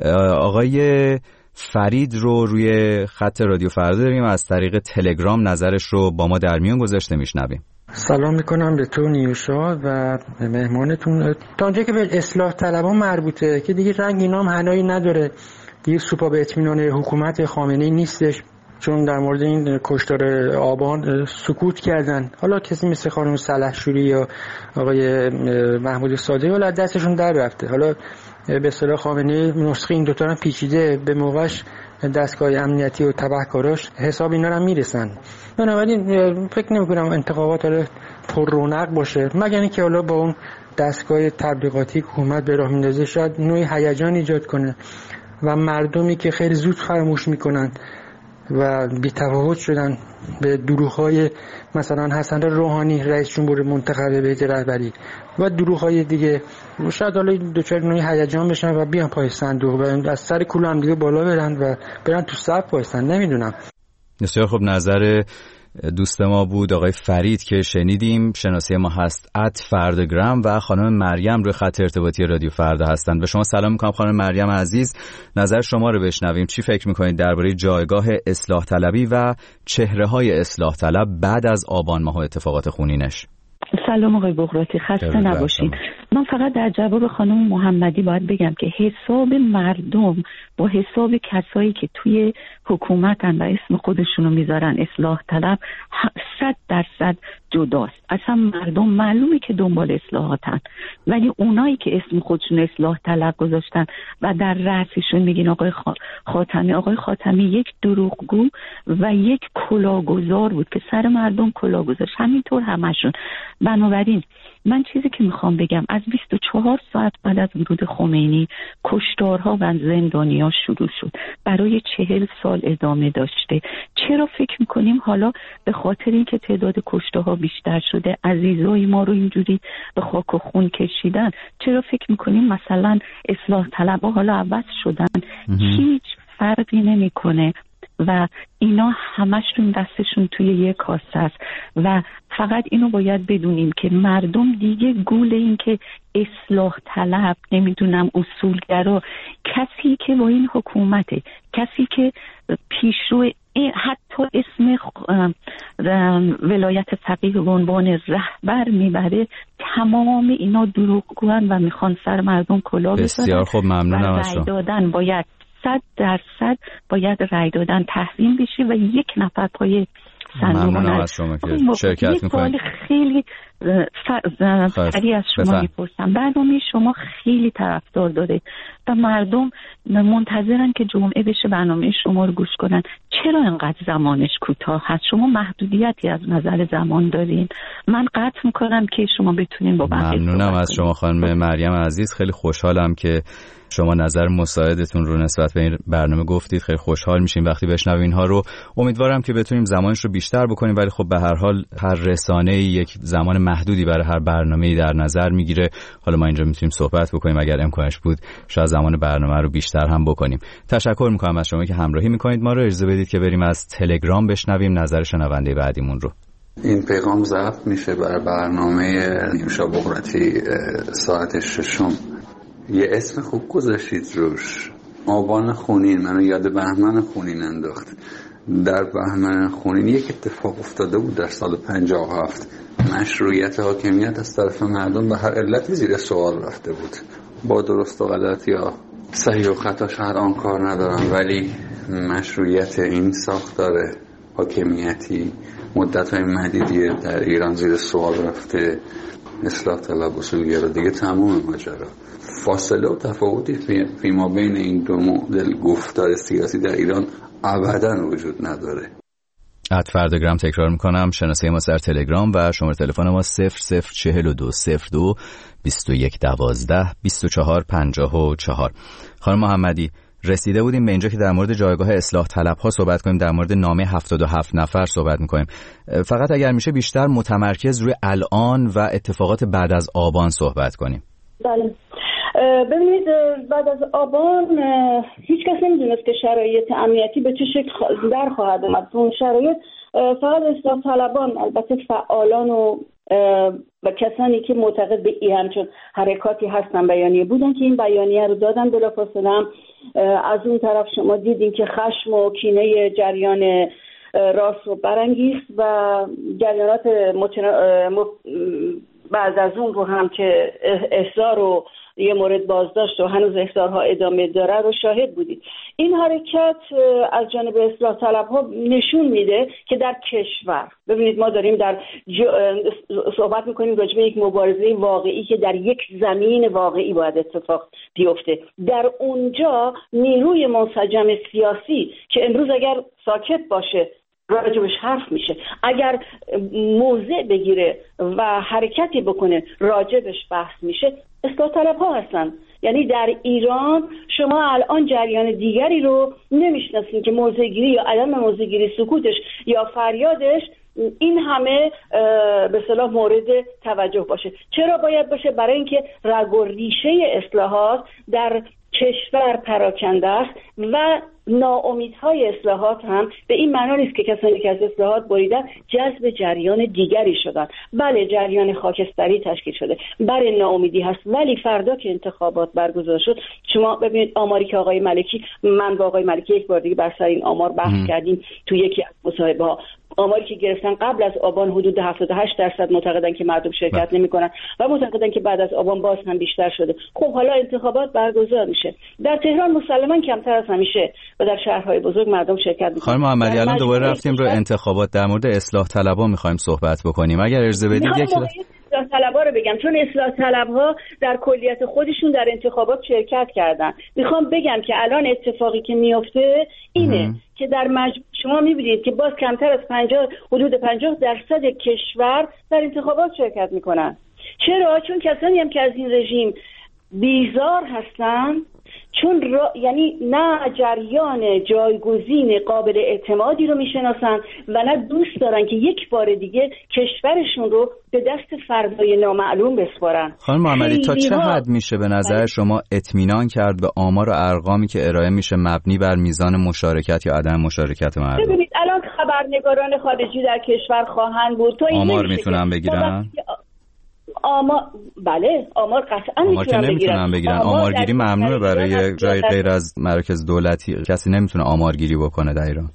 آقای فرید رو روی خط رادیو فردا داریم، از طریق تلگرام نظرش رو با ما در میون گذاشته، میشنویم. سلام میکنم به تو نیوشا و مهمانتون. تا اونجا که به اصلاح طلبان مربوطه که دیگه رنگ اینا هم حنایی نداره، دیگه سوپا به اطمینان حکومت خامنه‌ای نیستش، چون در مورد این کشتار آبان سکوت کردن. حالا کسی مثل خانم سلحشوری یا آقای محمود صادقی ولی دستشون در رفته. حالا به اصطلاح خامنه‌ای نسخه این دوتا رو پیچیده، به موقعش دستگاه امنیتی و تبهکاراش حساب اینا رو میرسن. بنابراین فکر نمی‌کنم انتخابات حالا پر رونق باشه، مگر اینکه حالا با اون دستگاه تبلیغاتی حکومت به راه میندازه شاید نوعی هیجان ایجاد کنه و مردمی که خیلی زود فراموش میکنن و بی‌تفاوت شدن به دروغ‌های مثلا حسن روحانی رئیس جمهور منتخب به عهده رهبری و دروغ‌های دیگه. شاید حالا دوچار نوعی هیجان بشن و بیان پای صندوق و از سر کوله هم دیگه بالا برن و برن تو صف وایسن. نمیدونم. بسیار خب، نظر دوست ما بود آقای فرید که شنیدیم. شناسی ما هست ات فردگرام و خانم مریم روی خط ارتباطی رادیو فردا هستند. به شما سلام میکنم خانم مریم عزیز، نظر شما رو بشنویم. چی فکر میکنید درباره جایگاه اصلاح طلبی و چهره های اصلاح طلب بعد از آبان ماه و اتفاقات خونینش؟ سلام آقای بغراتی، خسته نباشین. من فقط در جواب خانم محمدی باید بگم که حساب مردم با حساب کسایی که توی حکومتن و اسم خودشونو میذارن اصلاح طلب صد درصد جداست. اصلا مردم معلومه که دنبال اصلاحاتن، ولی اونایی که اسم خودشون اصلاح طلب گذاشتن و در رأسشون میگین آقای خاتمی، آقای خاتمی یک دروغگو و یک کلاهگذار بود که سر مردم کلاه گذاشت، همینطور همشون. بنابراین من چیزی که میخوام بگم، از بیست و چهار ساعت بعد از ورود خمینی کشتارها و زندانی‌ها شروع شد، برای چهل سال ادامه داشته. چرا فکر میکنیم حالا به خاطر اینکه تعداد کشته‌ها بیشتر شده عزیزای ما رو اینجوری به خاک و خون کشیدن، چرا فکر میکنیم مثلا اصلاح طلبها حالا عوض شدن؟ هیچ فرقی نمیکنه و اینا همشون دستشون توی یک کاسه است و فقط اینو باید بدونیم که مردم دیگه گول این که اصلاح طلب، نمیدونم اصولگرا، کسی که با این حکومته، کسی که پیشرو حتی اسم ولایت فقیه به عنوان رهبر میبره، تمام اینا دروغگوان و میخوان سر مردم کلاه بزنن. بسیار خوب، ممنونم از شما. دادن باید صد درصد باید رای دادن تحریم بشه و یک نفر پای صندوق. ممنونم از شما که شرکت میکنید. یک خیلی سریع از شما میپرسم، برنامه شما خیلی طرفدار داره و مردم منتظرن که جمعه بشه برنامه شما رو گوش کنن. چرا انقدر زمانش کوتاه هست؟ شما محدودیتی از نظر زمان دارین. من قطع میکنم که شما بتونین با بقیه. ممنونم از شما خانم مریم عزیز، خیلی خوشحالم که شما نظر مساعدتون رو نسبت به این برنامه گفتید. خیلی خوشحال میشیم وقتی بشنویم اینها رو. امیدوارم که بتونیم زمانش رو بیشتر بکنیم، ولی خب به هر حال هر رسانه‌ای یک زمان محدودی برای هر برنامه‌ای در نظر میگیره. حالا ما اینجا میتونیم صحبت بکنیم، اگر امکانش بود شاید زمان برنامه رو بیشتر هم بکنیم. تشکر میکنم از شما که همراهی میکنید ما رو. اجازه بدید که بریم از تلگرام بشنویم نظر شنونده بعدیمون رو. این پیغام ضبط میشه برای برنامه نیوشا بغراتی ساعت ششم. یه اسم خوب گذاشتید روش، آبان خونین. منو یاد بهمن خونین انداخت. در بهمن خونین یک اتفاق افتاده بود در سال پنجاه و هفت. مشروعیت حاکمیت از طرف مردم به هر علتی زیر سوال رفته بود. با درست و غلط یا صحیح و خطاش هر آن کار ندارم، ولی مشروعیت این ساختار حاکمیتی مدت‌های مدیدی در ایران زیر سوال رفته. اصلاح طلب اصولگرا دیگه تمام ماجرا. فاصله و تفاوتی فی ما بین این دو مدل گفتار سیاسی در ایران ابداً وجود نداره. ات فردگرام تکرار میکنم، شناسه ما در تلگرام و شماره تلفن ما صفر صفر چهل و دو صفر دو بیست و یک دوازده بیست و چهار پنجاه و چهار. خانم محمدی، رسیده بودیم به اینجا که در مورد جایگاه اصلاح طلب ها صحبت کنیم، در مورد نامه هفتاد و هفت نفر صحبت میکنیم. فقط اگر میشه بیشتر متمرکز روی الان و اتفاقات بعد از آبان صحبت کنیم. بله، ببینید بعد از آبان هیچ کس نمیدونست که شرایط امنیتی به چه شکل در خواهد اومد. اون شرایط فقط اصلاح طلبان، البته فعالان و و کسانی که معتقد به این همچون حرکاتی هستن بیانیه بودن که این بیانیه رو دادن. بلافاصله هم از اون طرف شما دیدین که خشم و کینه جریان راست رو برانگیخت و جریانات متنا... م... بعد از اون رو هم که احضار و یه مورد بازداشت و هنوز احضارها ادامه داره رو شاهد بودید. این حرکت از جانب اصلاح طلبها نشون میده که در کشور، ببینید ما داریم در ج... صحبت میکنیم راجع به یک مبارزه واقعی که در یک زمین واقعی باید اتفاق بیفته. در اونجا نیروی منسجم سیاسی که امروز اگر ساکت باشه راجبش حرف میشه. اگر موضع بگیره و حرکتی بکنه راجبش بحث میشه. اصلاح طلب ها هستن. یعنی در ایران شما الان جریان دیگری رو نمیشناسین که موضع گیری یا عدم موضع گیری، سکوتش یا فریادش این همه به اصطلاح مورد توجه باشه. چرا باید باشه؟ برای اینکه رگ و ریشه اصلاحات در کشور پراکنده است و ناامیدهای اصلاحات هم به این معنا نیست که کسانی که از اصلاحات بریدن جذب جریان دیگری شدن. بله جریان خاکستری تشکیل شده، بله ناامیدی هست، ولی فردا که انتخابات برگزار شد شما ببینید آماری که آقای ملکی، من با آقای ملکی یک بار دیگه بر سر این آمار بحث ام. کردیم تو یکی از مصاحبه ها. آماری که گرفتن قبل از آبان حدود هفتاد و هشت درصد معتقدن که مردم شرکت نمی‌کنن و معتقدن که بعد از آبان باز هم بیشتر شده. خب حالا انتخابات برگزار میشه. در تهران مسلماً کمتر از همیشه و در شهرهای بزرگ مردم شرکت می‌کنن. خانم محمدی الان دوباره رفتیم رو انتخابات، در مورد اصلاح طلبها می‌خوایم صحبت بکنیم. اگر اجازه بدید یک اصلاح طلبها رو بگم، چون اصلاح طلبها در کلیت خودشون در انتخابات شرکت کردن. میخوام بگم که الان اتفاقی که میفته اینه ام. که در مج... شما میبینید که باز کمتر از پنجاه حدود پنجاه درصد کشور در انتخابات شرکت میکنن. چرا؟ چون کسانی هم که از این رژیم بیزار هستن، چون را... یعنی نه جریان جایگزین قابل اعتمادی رو میشناسن و نه دوست دارن که یک بار دیگه کشورشون رو به دست فردای نامعلوم بسپارن. خانم محمدی تا چه حد میشه به نظر شما اطمینان کرد به آمار و ارقامی که ارائه میشه مبنی بر میزان مشارکت یا عدم مشارکت مردم؟ ببینید الان خبرنگاران خارجی در کشور خواهند بود، تو این آمار میتونن بگیرن؟ آمار بله آمار قطعا میتونن بگیرن. بگیرن. آمارگیری ممنوعه برای جای غیر از مراکز دولتی، کسی نمیتونه آمارگیری بکنه در ایران.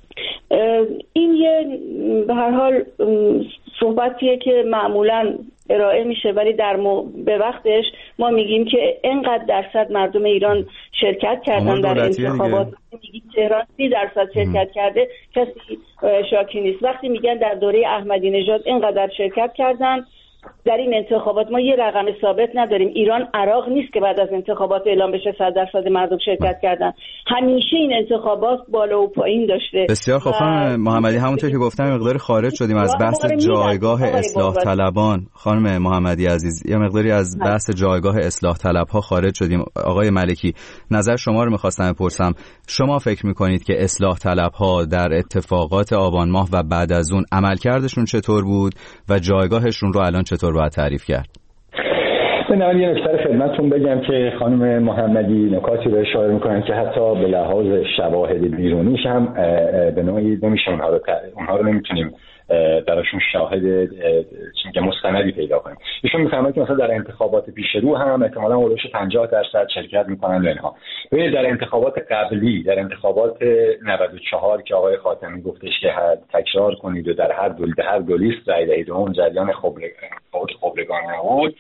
این یه به هر حال صحبتیه که معمولا ارائه میشه، ولی در مو... به وقتش ما میگیم که اینقدر درصد مردم ایران شرکت کردن در انتخابات، میگیم تهران سی درصد شرکت کرده، کسی شاکی نیست. وقتی میگن در دوره احمدی نژاد اینقدر شرکت کردن در این انتخابات، ما یه رقم ثابت نداریم. ایران عراق نیست که بعد از انتخابات اعلام بشه صد درصد مردم شرکت کردن. همیشه این انتخابات بالا و پایین داشته. بسیار خوب خانم محمدی، همونطور که گفتم مقداری خارج شدیم از بحث جایگاه اصلاح طلبان. خانم محمدی عزیز، یه مقداری از بحث جایگاه اصلاح طلب ها خارج شدیم. آقای ملکی، نظر شما رو می‌خواستم بپرسم. شما فکر می‌کنید که اصلاح طلب ها در اتفاقات آبان ماه و بعد از اون عملکردشون چطور بود و جایگاهشون رو الان چطور باید تعریف کرد؟ من اول یه نکته خدمتتون بگم که خانم محمدی نکاتی رو اشاره میکنن که حتی به لحاظ شواهد بیرونیش هم به نوعی نمیشه اونها رو اونها رو نمیتونیم درشون شاهد چیزی مستندی پیدا کنیم. ایشون میفرمایند که مثلا در انتخابات پیش رو هم احتمالاً حدود پنجاه درصد شرکت میکنن و اینها. ببینید در انتخابات قبلی، در انتخابات نود و چهار که آقای خاتمی گفتش که تکرار کنید و در هر دو هر دو لیست رأی دهید، اون جریان خبرگان بود،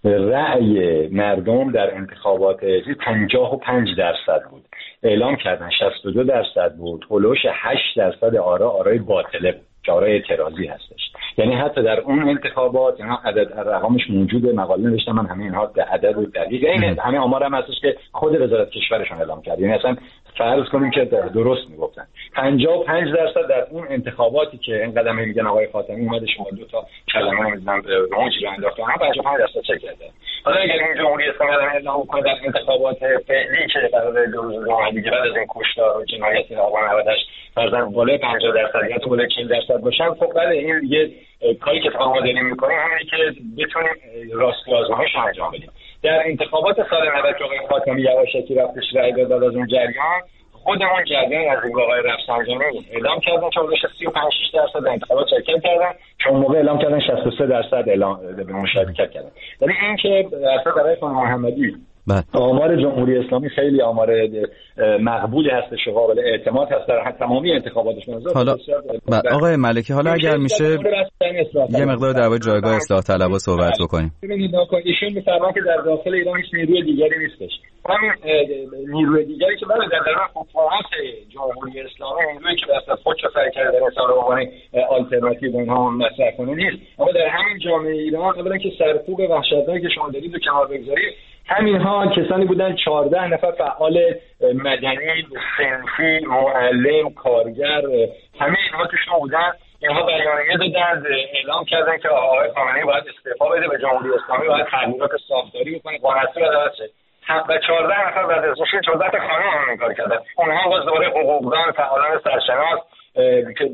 رأی مردم در انتخابات پنجاه و پنج درصد بود. اعلام کردن شصت و دو درصد بود. هولوش هشت درصد آرا آرای باطله که آرای اعتراضی هستش. یعنی حتی در اون انتخابات اینا عدد رقمش موجوده، مقاله نوشتم من همه اینها در عدد و دقیق اینه، همه آمار هم هستش که خود وزارت کشورشون اعلام کرد. یعنی اصلا فرض کنیم که درست میگفتن پنجاه و پنج درصد در اون انتخاباتی که این قدمه میگن آقای خاتمی اومده شما دو تا کلمه نمیدونم موجی رو انداخت، اونها پنجاه و پنج درصد چک کرده. حالا اگر این جمهوری اسلامی الان اعلام کنه در انتخابات فعلی که قرار دو روز دیگه بعد از این کشتار و جنایت آبان نود و هشت مثلا بالای پنجاه درصد یا بالای چهل درصد باشن، خب بعد این دیگه کاری که ما داریم میکنیم همینه که بتونیم راستی آزمایش انجام بدیم. در انتخابات سال نود که آقای خاتمی یواشکی رفتش رأی داد از اون جریان، خودمون جریان از این آقای رفسنجانی اعلام کردن که حدود سی و پنج درصد انتخابات شرکت کردن، چون موقع اعلام کردن شصت و سه درصد اعلام به مشارکت کردن. یعنی این که اصلا برای خانم محمدی آمار جمهوری اسلامی خیلی آمار مقبولی هستش و قابل اعتماد هست در تمامی انتخاباتش. حالا آقای ملکی، حالا اگر میشه یه مقدار در مورد جایگاه اصلاح طلبها صحبت بکنیم. ببینید ایشون می‌فرمایند که در داخل ایران هیچ نیروی دیگری نیستش. همین نیروی دیگری که برای در درون حکومت جمهوری اسلامی، نیرویی که به خود چه سعی کرده در اصلاح عنوان آلترناتیو اونها مطرح کنه نیست، اما در همین جامعه ایران اولا که سرکوب وحشتناکی که شما دارید رو کنار بگذارید، همینها کسانی بودن چهارده نفر فعال مدنی، صنفی، معلم، کارگر، همه اینها توشون بودن. اینها بیانیه دادن، اعلام کردن که آقای خامنه‌ای باید استعفا بده، به جمهوری اسلامی باید تغییرات ساختاری بکنه، قانون‌اساسی عدالت شه. و چهارده نفر بعد از اون چهارده تا خانم هم این کار کردن. اونها باز دوباره حقوقدان، فعالان سرشناس که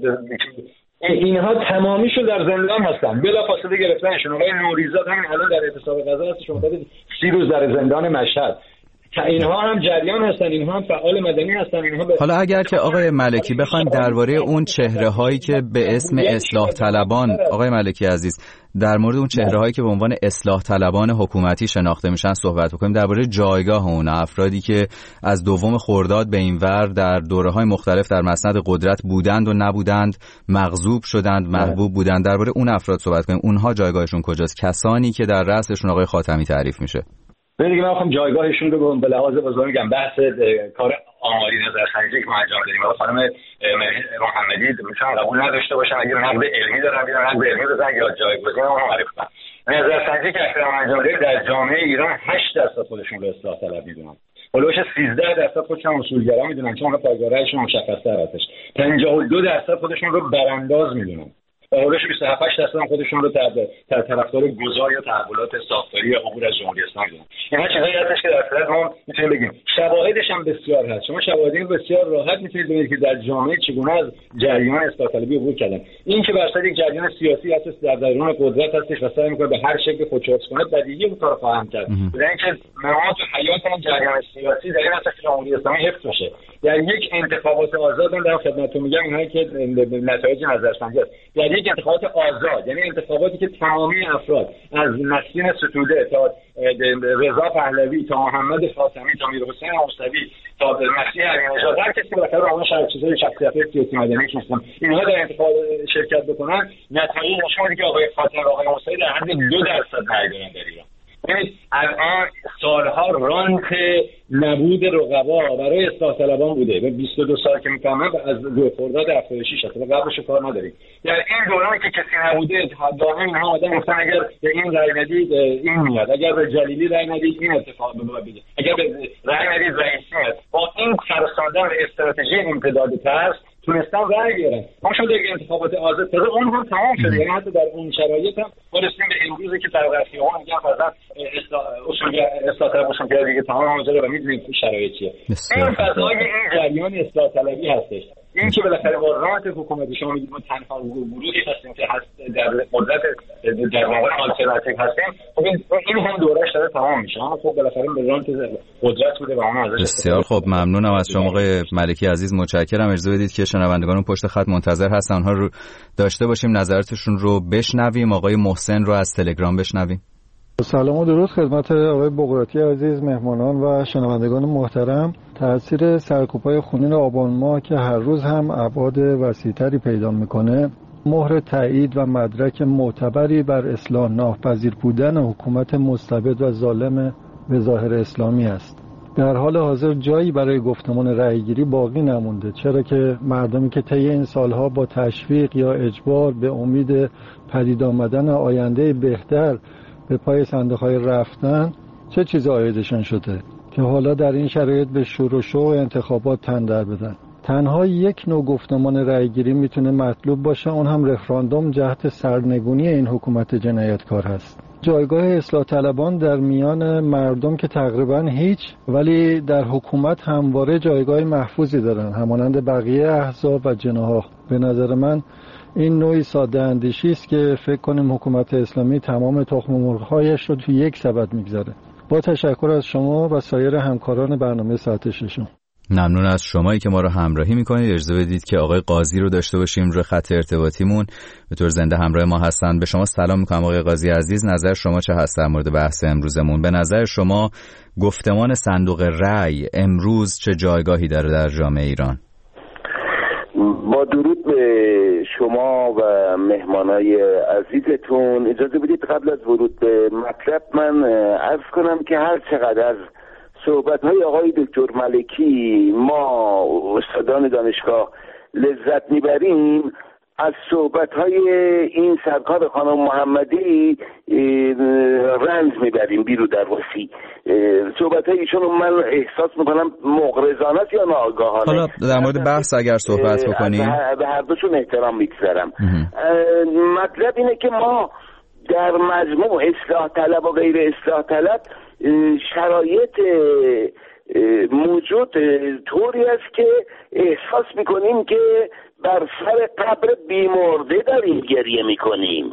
اینها تمامیشون در زندان هستن، بلافاصله گرفتنشون. آقای نوریزاد همین الان در اعتصاب غذا هست، شما بدید سی روز در زندان مشهد. اینها هم جریان هستن، اینها هم فعال مدنی هستن. اینها ب... حالا اگر که آقای ملکی بخوایم درباره اون چهره هایی که به اسم اصلاح طلبان، آقای ملکی عزیز، در مورد اون چهره هایی که به عنوان اصلاح طلبان حکومتی شناخته میشن صحبت بکنیم، درباره جایگاه اون افرادی که از دوم خرداد به این ور در دوره‌های مختلف در مسند قدرت بودند و نبودند، مغضوب شدند، محبوب بودند، درباره اون افراد صحبت کنیم. اونها جایگاهشون کجاست؟ کسانی که در رأسشون آقای خاتمی تعریف میشه. ببینید من میخوام جایگاهشون رو به لحاظ بازار میگم، بحث کار آماری نظرسنجی که ما انجام دادیم، خانم محمدی میتونن قبول نداشته باشن اگر نقد علمی دارن بیان نقد علمی بزنن یا جایگزین اون رو معرفی کنن. نظرسنجی که اخیراً انجام دادیم در جامعه ایران هشت درصد خودشون رو اصلاح طلب میدونن، هولوش سیزده درصد خودشون اصولگرا میدونن چون پایگاهشون مشخص‌تر هستش، پنجاه و دو درصد خودشون رو برانداز میدونن، هولوش بیست و هفت درصد هم خودشون رو در طرفدار گذار یا تحولات ساختاری یا عبور از جمهوری اسلامی دونن. اینا چیزایی هستش که در صورت ما میتونیم بگیم. شواهدش هم بسیار هست. شما شواهد بسیار راحت میتونید ببینید که در جامعه چگونه از جریان اصلاح طلبی عبور کردن. این که بر اساس یک جریان سیاسی هست در درون قدرت هستش و سعی میکنه به هر شکل خودشورت کنه، بدیهی اون کارو خواهم کرد. در اینکه نماد حیات اون جریان سیاسی در این هست که جمهوری اسلامی حفظ بشه. در یک انتخابات آزاد، من در خدمتتون میگم اینایی که نتایج نظرسنجی است، در یک انتخابات آزاد، یعنی انتخاباتی که تمامی افراد از نسرین ستوده تا رضا پهلوی تا محمد خاتمی تا میرحسین موسوی تا مسیح علی‌نژاد، هر کسی بالاخره اون چیزای شخصیت سیاسی مدنی که هستن، اینها در انتخاب شرکت بکنن، نتایج نشون میده که آقای خاتمی و آقای موسوی در حد دو درصد رأی دارن در ایران. یعنی الان سالها رانت نبود رقبا برای اصلاح طلبان بوده و بیست و دو سال که میفهمم از دو خرداد هفتاد و شش هست و قبلش کار نداریم. در این دورانی که کسی نبوده دائما اینها آدم گفتن اگر به این رأی ندید این میاد، اگر به جلیلی رأی ندید این اتفاق بده، اگر به رأی ندید رئیسی میاد. با این سرساندن استراتژی امتداد ترس تونستن رأی بیارن. ما شما در انتخابات آزاد تازه اون هم تمام شده، یعنی حتی در اون شرایط هم ما رسیدیم به امروزی که طبقاتی ها میگن مثلا اصول اصلاح طلب باشن که دیگه تمام ماجرا و میدونیم این شرایط چیه. این فضای این جریان اصلاح طلبی هستش. این که بالاخره با رات حکومت شما میگید ما تنها گروهی هستیم که هست در قدرت در واقع آلترناتیو هستیم، خب این هم دورش داره تمام میشه. اما خب بالاخره به رات قدرت بوده و اون ازش. بسیار خب، ممنونم از شما آقای ملکی عزیز، متشکرم. اجازه بدید که شنوندگان پشت خط منتظر هستن، اونها رو داشته باشیم، نظراتشون رو بشنویم. آقای محسن رو از تلگرام بشنویم. سلام و درود خدمت آقای بقراطی عزیز، مهمانان و شنوندگان محترم. تأثیر سرکوب‌های خونین آبان ماه که هر روز هم ابعاد وسیع‌تری پیدا میکنه، مهر تایید و مدرک معتبری بر اصلاح ناپذیر بودن حکومت مستبد و ظالم به ظاهر اسلامی است. در حال حاضر جایی برای گفتمان رأیگیری باقی نمونده، چرا که مردمی که طی این سالها با تشویق یا اجبار به امید پدید آمدن آینده بهتر به پای صندوق‌های رفتن، چه چیز عایدشان شده که حالا در این شرایط به شور و شوق انتخابات تن در بدن. تنها یک نوع گفتمان رأیگیری میتونه مطلوب باشه، اون هم رفراندوم جهت سرنگونی این حکومت جنایتکار هست. جایگاه اصلاح طلبان در میان مردم که تقریبا هیچ، ولی در حکومت همواره جایگاه محفوظی دارن همانند بقیه احزاب و جناح. به نظر من این نوعی ساده اندیشی است که فکر کنیم حکومت اسلامی تمام تخم مرغ‌هایش رو تو یک سبد میگذاره. با تشکر از شما و سایر همکاران برنامه ساعت ششم. ممنون از شمایی که ما رو همراهی میکنید. اجازه بدید که آقای قاضی رو داشته باشیم روی خط ارتباطیمون، به طور زنده همراه ما هستن. به شما سلام میکنم آقای قاضی عزیز. نظر شما چه هست در مورد بحث امروزمون؟ به نظر شما گفتمان صندوق رأی امروز چه جایگاهی داره در جامعه ایران؟ با درود به شما و مهمانای عزیزتون، اجازه بدید قبل از ورود به مطلب من عرض کنم که هر چقدر از صحبت‌های آقای دکتر ملکی ما استادان دانشگاه لذت میبریم، از صحبت‌های این سرکار خانم محمدی رنج میبریم بیرو در وسی. صحبت‌های ایشون من احساس میکنم مغرضانه است یا ناآگاهانه. حالا در مورد بحث اگر صحبت بکنیم به هر دوشون احترام میگذارم. مطلب اینه که ما در مجموع اصلاح طلب و غیر اصلاح طلب شرایط موجود طوری است که احساس میکنیم که بر سر قبر بیمرده داریم گریه میکنیم.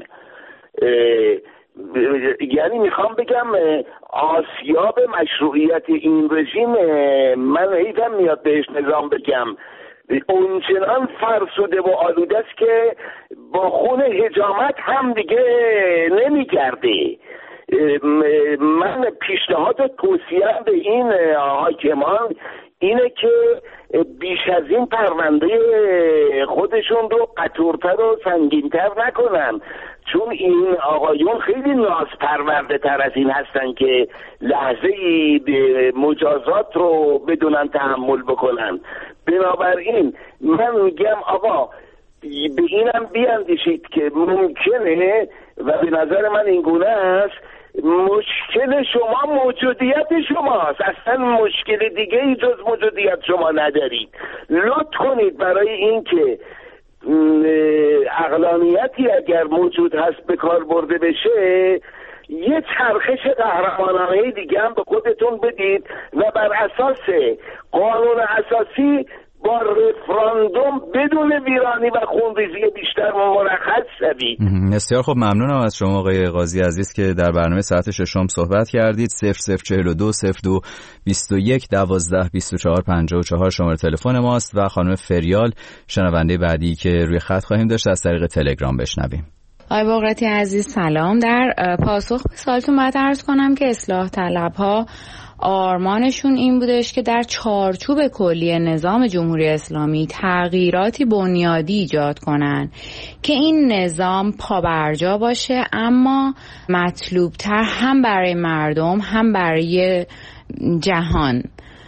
یعنی میخوام بگم آسیاب مشروعیت این رژیم، من حیفم میاد بهش نظام بگم، اونچنان فرسوده و آلوده است که با خون حجامت هم دیگه نمیگرده. من پیشنهاد توصیه‌ام به این حاکمان اینه که بیش از این پرونده خودشون رو قطورتر و سنگینتر نکنن، چون این آقایون خیلی ناز پرورده تر از این هستن که لحظه ای مجازات رو بدونن تحمل بکنن. بنابراین من میگم آقا به اینم بیاندیشید که ممکنه و به نظر من این گونه است مشکل شما موجودیت شماست، اصلا مشکل دیگه ای جز موجودیت شما ندارید. لطف کنید برای این که عقلانیتی اگر موجود هست به کار برده بشه یه چرخش قهرمانانه دیگه هم به خودتون بدید و بر اساس قانون اساسی با رفراندوم بدون ویرانی و خونریزی بیشتر مرخص شوید. بسیار خب، ممنونم از شما آقای قاضی عزیز که در برنامه ساعت ششم صحبت کردید. صفر صفر چهل و دو صفر دو بیست و یک دوازده بیست و چهار پنجاه و چهار شماره تلفن ماست و خانم فریال شنونده بعدی که روی خط خواهیم داشت از طریق تلگرام بشنویم. آقای بقراتی عزیز سلام. در پاسخ به سوالتون باید عرض کنم که اصلاح طلب‌ها آرمانشون این بودش که در چارچوب کلی نظام جمهوری اسلامی تغییراتی بنیادی ایجاد کنن که این نظام پابرجا باشه، اما مطلوبتر هم برای مردم هم برای جهان.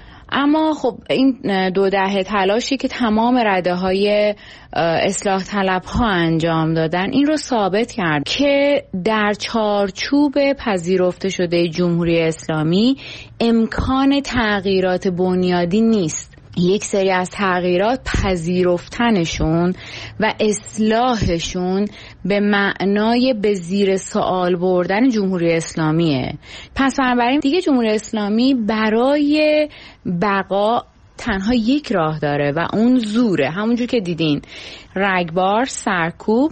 اما خب این دو دهه تلاشی که تمام رده های اصلاح طلب ها انجام دادن این رو ثابت کرد که در چارچوب پذیرفته شده جمهوری اسلامی امکان تغییرات بنیادی نیست. یک سری از تغییرات پذیرفتنشون و اصلاحشون به معنای به زیر سوال بردن جمهوری اسلامیه. پس بنابراین دیگه جمهوری اسلامی برای بقا تنها یک راه داره و اون زوره، همونجور که دیدین، رگبار، سرکوب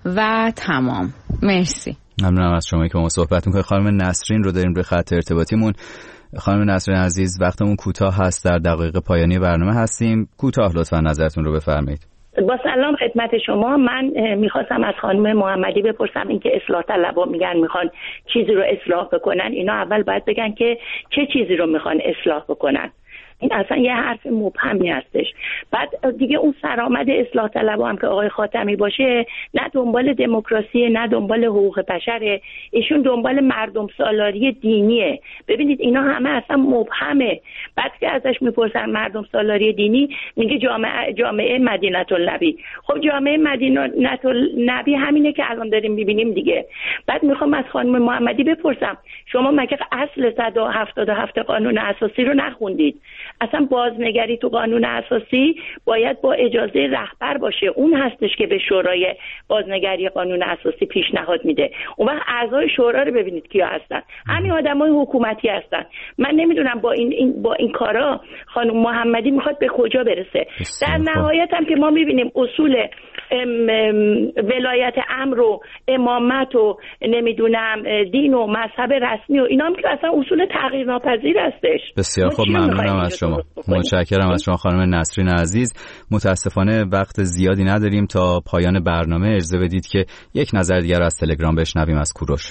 و تمام. مرسی. ممنونم از شما که ما صحبت می‌کنید. خانم نسرین رو داریم روی خط ارتباطیمون. خانم نسرین عزیز، وقتمون کوتاه هست، در دقایق پایانی برنامه هستیم. کوتاه لطفاً نظرتون رو بفرمایید. با سلام خدمت شما. من میخواستم از خانم محمدی بپرسم این که اصلاح طلبا میگن میخوان چیزی رو اصلاح بکنن، اینا اول باید بگن که چه چیزی رو میخوان اصلاح بکنن. این اصلا یه حرف مبهمی هستش. بعد دیگه اون سرآمد اصلاح طلبا هم که آقای خاتمی باشه، نه دنبال دموکراسی نه دنبال حقوق بشره، ایشون دنبال مردم سالاری دینیه. ببینید اینا همه اصلا مبهمه. بعد که ازش میپرسن مردم سالاری دینی میگه جامعه جامعه مدینه النبی. خب جامعه مدینه النبی همینه که الان داریم میبینیم دیگه. بعد میخوام از خانم محمدی بپرسم شما مگه اصل صد و هفتاد و هفت قانون اساسی رو نخوندید؟ اصلا بازنگری تو قانون اساسی باید با اجازه رهبر باشه، اون هستش که به شورای بازنگری قانون اساسی پیشنهاد میده. اون وقت اعضای شورا رو ببینید کیا هستن، همین آدمای حکومتی هستن. من نمیدونم با این, این با این کارا خانم محمدی میخواد به کجا برسه. در نهایت هم که ما میبینیم اصول ام ام ولایت امر و امامت و نمیدونم دین و مذهب رسمی و اینا هم که اصلا اصول تغییر ناپذیر هستش. بسیار خب، ممنونم از شما. متشکرم از شما خانم نسرین عزیز. متاسفانه وقت زیادی نداریم، تا پایان برنامه اجازه بدید که یک نظر دیگر از تلگرام بشنویم از کوروش.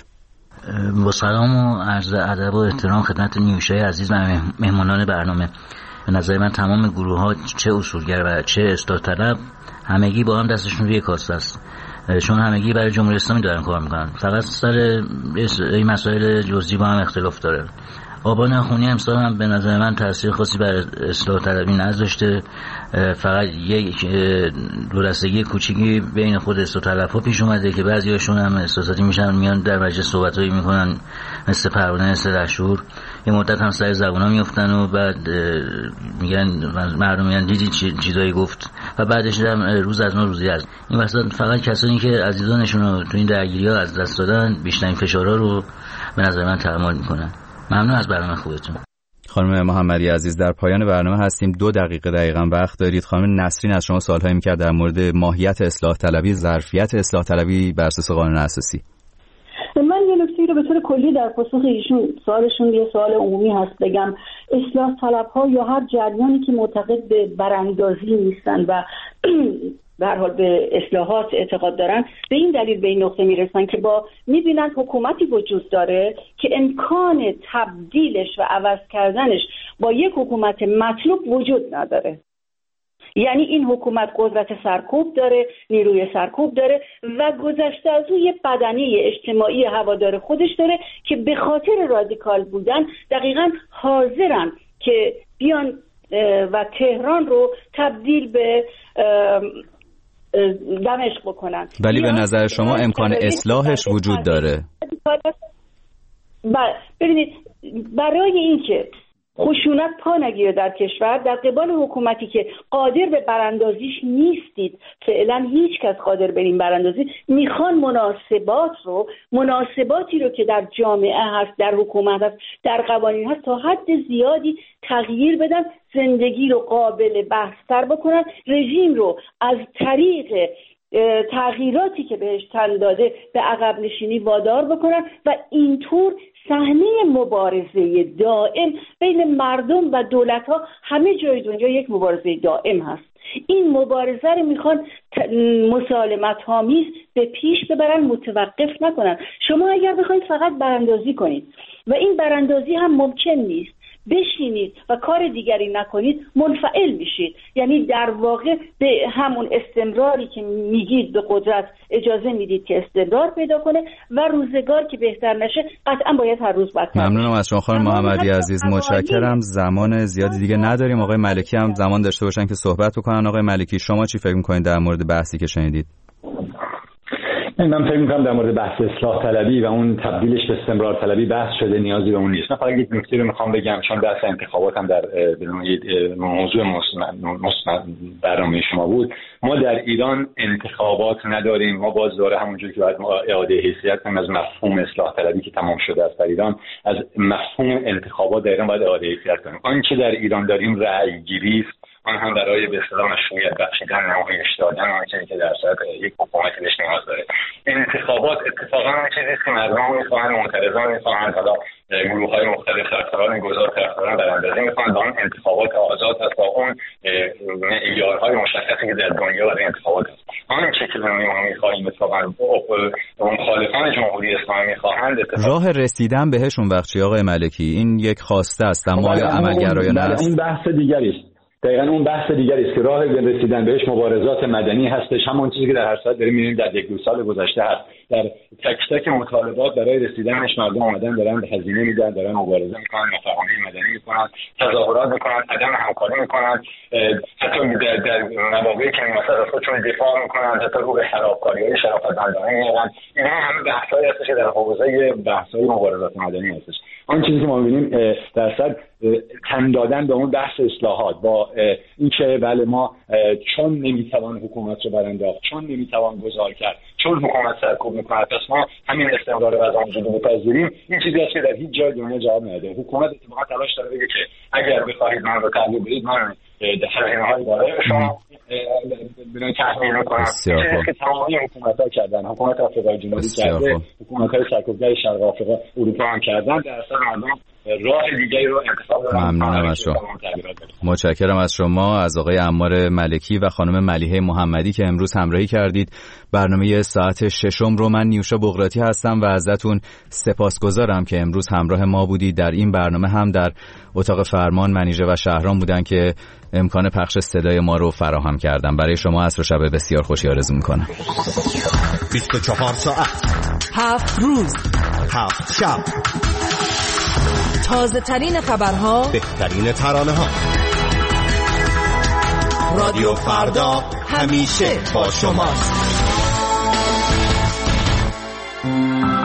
با سلام و عرض ادب و احترام خدمت نیوشای عزیز و مهمانان برنامه. به نظر من تمام گروه ها، چه اصولگر و چه اصلاح طلب، همگی با هم دستشون روی کاسه است، چون همگی برای جمهوری اسلامی دارن کار میکنن. فقط سر این مسائل جزئی با هم اختلاف داره. آبان خونی امسال هم به نظر من تاثیر خاصی بر اصلاح طلبی نذاشته. فقط یک دورستگی کوچیکی بین خود اصلاح طلب‌ها پیش اومده که بعضی‌هاشون هم احساساتی میشن، میان در مجلس صحبتایی میکنن مثل پروانه مثل رشور، یه مدت هم سر زبونا میافتن و بعد میگن مردم میگن دیدی چیزایی گفت و بعدش هم روز از ما روزی از این وسط فقط کسانی که عزیزانشون رو تو این درگیری‌ها از دست دادن بیشترین فشارها رو به نظر من تحمل میکنن. ممنون از برنامه خوبتون. خانم محمدی عزیز، در پایان برنامه هستیم، دو دقیقه دقیقاً وقت دارید. خانم نسرین از شما سوال‌هایی می‌کرد در مورد ماهیت اصلاح طلبی، ظرفیت اصلاح طلبی بر اساس قانون اساسی. من یه نکته رو به طور کلی در پاسخ ایشون سوالشون یه سوال عمومی هست بگم. اصلاح طلب‌ها یا هر جریانی که معتقد به براندازی نیستن و به هر حال به اصلاحات اعتقاد دارن، به این دلیل به این نقطه میرسن که با میبینن حکومتی وجود داره که امکان تبدیلش و عوض کردنش با یک حکومت مطلوب وجود نداره. یعنی این حکومت قدرت سرکوب داره، نیروی سرکوب داره و گذشته از اون یه بدنه اجتماعی هوادار خودش داره که به خاطر رادیکال بودن دقیقاً حاضرن که بیان و تهران رو تبدیل به دمشق بکنن. ولی به نظر شما امکان اصلاحش وجود داره؟ ببینید، برای اینکه خشونت پا نگیره در کشور، در قبال حکومتی که قادر به براندازیش نیستید، فعلا هیچ کس قادر به این براندازی، میخوان مناسبات رو مناسباتی رو که در جامعه هست، در حکومت هست، در قوانین هست، تا حد زیادی تغییر بدن، زندگی رو قابل بحث‌تر بکنن، رژیم رو از طریق تغییراتی که بهش تن داده به عقب نشینی وادار بکنن و اینطور صحنه مبارزه دائم بین مردم و دولت‌ها همه جای دنیا یک مبارزه دائم هست. این مبارزه رو میخوان مسالمت آمیز به پیش ببرن، متوقف نکنن. شما اگر بخواید فقط براندازی کنید و این براندازی هم ممکن نیست، بشینید و کار دیگری نکنید، منفعل میشید. یعنی در واقع به همون استمراری که میگید به قدرت اجازه میدید که استمرار پیدا کنه و روزگار که بهتر نشه قطعا باید هر روز بدتر. ممنونم از شما خانم محمدی عزیز، متشکرم. زمان زیادی دیگه نداریم. آقای ملکی هم زمان داشته باشن که صحبت بکنن. آقای ملکی، شما چی فکر میکنید در مورد بحثی که شنیدید؟ من فکر می‌کنم در مورد بحث اصلاح طلبی و اون تبدیلش به استمرار طلبی بحث شده، نیازی به اون نیست. من فقط یک نکته رو می‌خوام بگم، چون بحث انتخابات هم در موضوع برنامه شما بود. ما در ایران انتخابات نداریم. ما باز دوره همونجوری که باید ما اعاده حیثیت کنیم از مفهوم اصلاح طلبی که تمام شده است در ایران، از مفهوم انتخابات در ایران باید اعاده حیثیت کنیم. آنچه در ایران داریم رأی گیری است، آن هم برای به اصطلاح مشروعیت بخشیدن نمایش دادن آنچه که در صورت یک حکومت بهش نیاز داره. انتخابات اتفاقا چیزی است که مردم می‌خواهند، معترضان می‌خواهند، حالا گروه‌های مختلف طرفداران گذار طرفداران براندازی می‌خواهند. آن انتخابات آزاد هست با اون معیارهای مشخصی که در دنیا برای انتخابات هست. آنچه که ما می‌خواهیم اتفاقا مخالفان جمهوری اسلامی می‌خواهند راه رسیدن بهشون وقتی آقای ملکی این یک خواسته است، اما آیا عملگرایانه است؟ این بحث دیگری است. دقیقاً اون بحث دیگری است که راه رسیدن بهش مبارزات مدنی هستش، همون چیزی که در هر ساعت داریم می‌بینیم در یک دو سال گذشته هست. در تک تک مطالبات برای رسیدنش مردم اومدن دارن هزینه میدن، دارن مبارزه میکنن، مفاهیم مدنی میکنن، تظاهرات میکنن، عدم همکاری میکنن، حتی در در مواقعی که مثلا خودشون دفاع میکنن، حتی رو به خرابکاری‌های شرافتمندانه میگن. اینا همه بحثایی هستش که در حوزه بحث‌های مبارزات مدنی هستش. آن چیزی که ما می‌بینیم در صد تن دادن به اون بحث اصلاحات با اینکه بله ما چون نمیتوان حکومت رو برانداخت، چون نمیتوان گذار کرد، چون حکومت سرکوب میکنه، پس ما همین استمرار وضع موجود رو بپذیریم. این چیزی است که در هیچ جای دنیا جواب نمیده. حکومت اتفاقا تلاش داره بگه که اگر بخواهید من رو تحویل بدید، من هزینه‌های بالایی شما بدون تحمیل میکنم. چیزی که تمامی حکومت‌ها کردن، حکومت آفریقای جنوبی کرده، حکومت‌های سرکوبگر شرق آفریقا، اروپا هم کردن، در اصل مردم راه دیگری رو انتخاب کردن. ممنونم از شما. متشکرم از شما، از آقای عمار ملکی و خانم ملیحه محمدی که امروز همراهی کردید. برنامه ساعت ششم رو من نیوشا بغراتی هستم و ازتون سپاسگزارم که امروز همراه ما بودید. در این برنامه هم در اتاق فرمان منیژه و شهرام بودن که امکان پخش صدای ما رو فراهم کردن. برای شما عصر و شب بسیار خوشی آرزو میکنم. بیست و چهار ساعت، هفت روز، هفت شب، تازه ترین خبرها، بهترین ترانه ها. رادیو فردا همیشه با شماست.